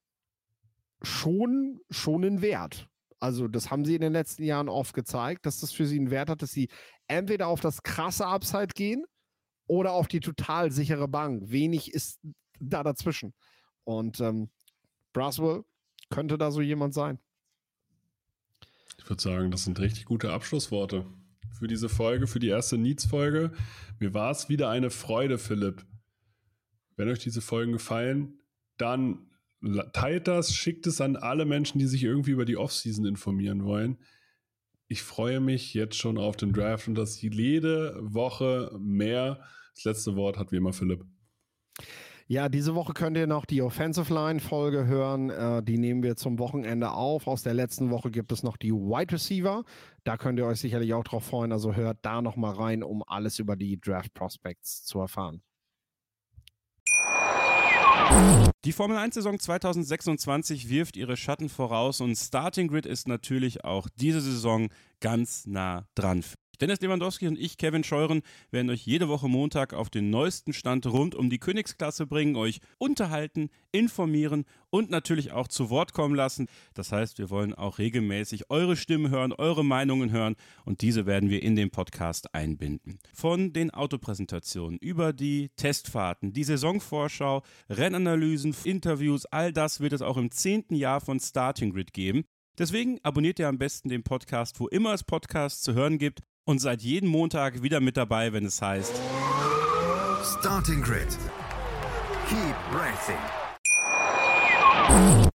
schon ein Wert. Also das haben sie in den letzten Jahren oft gezeigt, dass das für sie einen Wert hat, dass sie entweder auf das krasse Upside gehen oder auf die total sichere Bank. Wenig ist da dazwischen. Und Braswell könnte da so jemand sein. Ich würde sagen, das sind richtig gute Abschlussworte für diese Folge, für die erste Needs-Folge. Mir war es wieder eine Freude, Philipp. Wenn euch diese Folgen gefallen, dann teilt das, schickt es an alle Menschen, die sich irgendwie über die Offseason informieren wollen. Ich freue mich jetzt schon auf den Draft und das jede Woche mehr. Das letzte Wort hat wie immer Philipp. Ja, diese Woche könnt ihr noch die Offensive Line-Folge hören. Die nehmen wir zum Wochenende auf. Aus der letzten Woche gibt es noch die Wide Receiver. Da könnt ihr euch sicherlich auch drauf freuen. Also hört da noch mal rein, um alles über die Draft Prospects zu erfahren. Die Formel 1-Saison 2026 wirft ihre Schatten voraus und Starting Grid ist natürlich auch diese Saison ganz nah dran. Dennis Lewandowski und ich, Kevin Scheuren, werden euch jede Woche Montag auf den neuesten Stand rund um die Königsklasse bringen, euch unterhalten, informieren und natürlich auch zu Wort kommen lassen. Das heißt, wir wollen auch regelmäßig eure Stimmen hören, eure Meinungen hören und diese werden wir in den Podcast einbinden. Von den Autopräsentationen über die Testfahrten, die Saisonvorschau, Rennanalysen, Interviews, all das wird es auch im 10. Jahr von Starting Grid geben. Deswegen abonniert ihr am besten den Podcast, wo immer es Podcasts zu hören gibt. Und seid jeden Montag wieder mit dabei, wenn es heißt Starting Grid. Keep racing.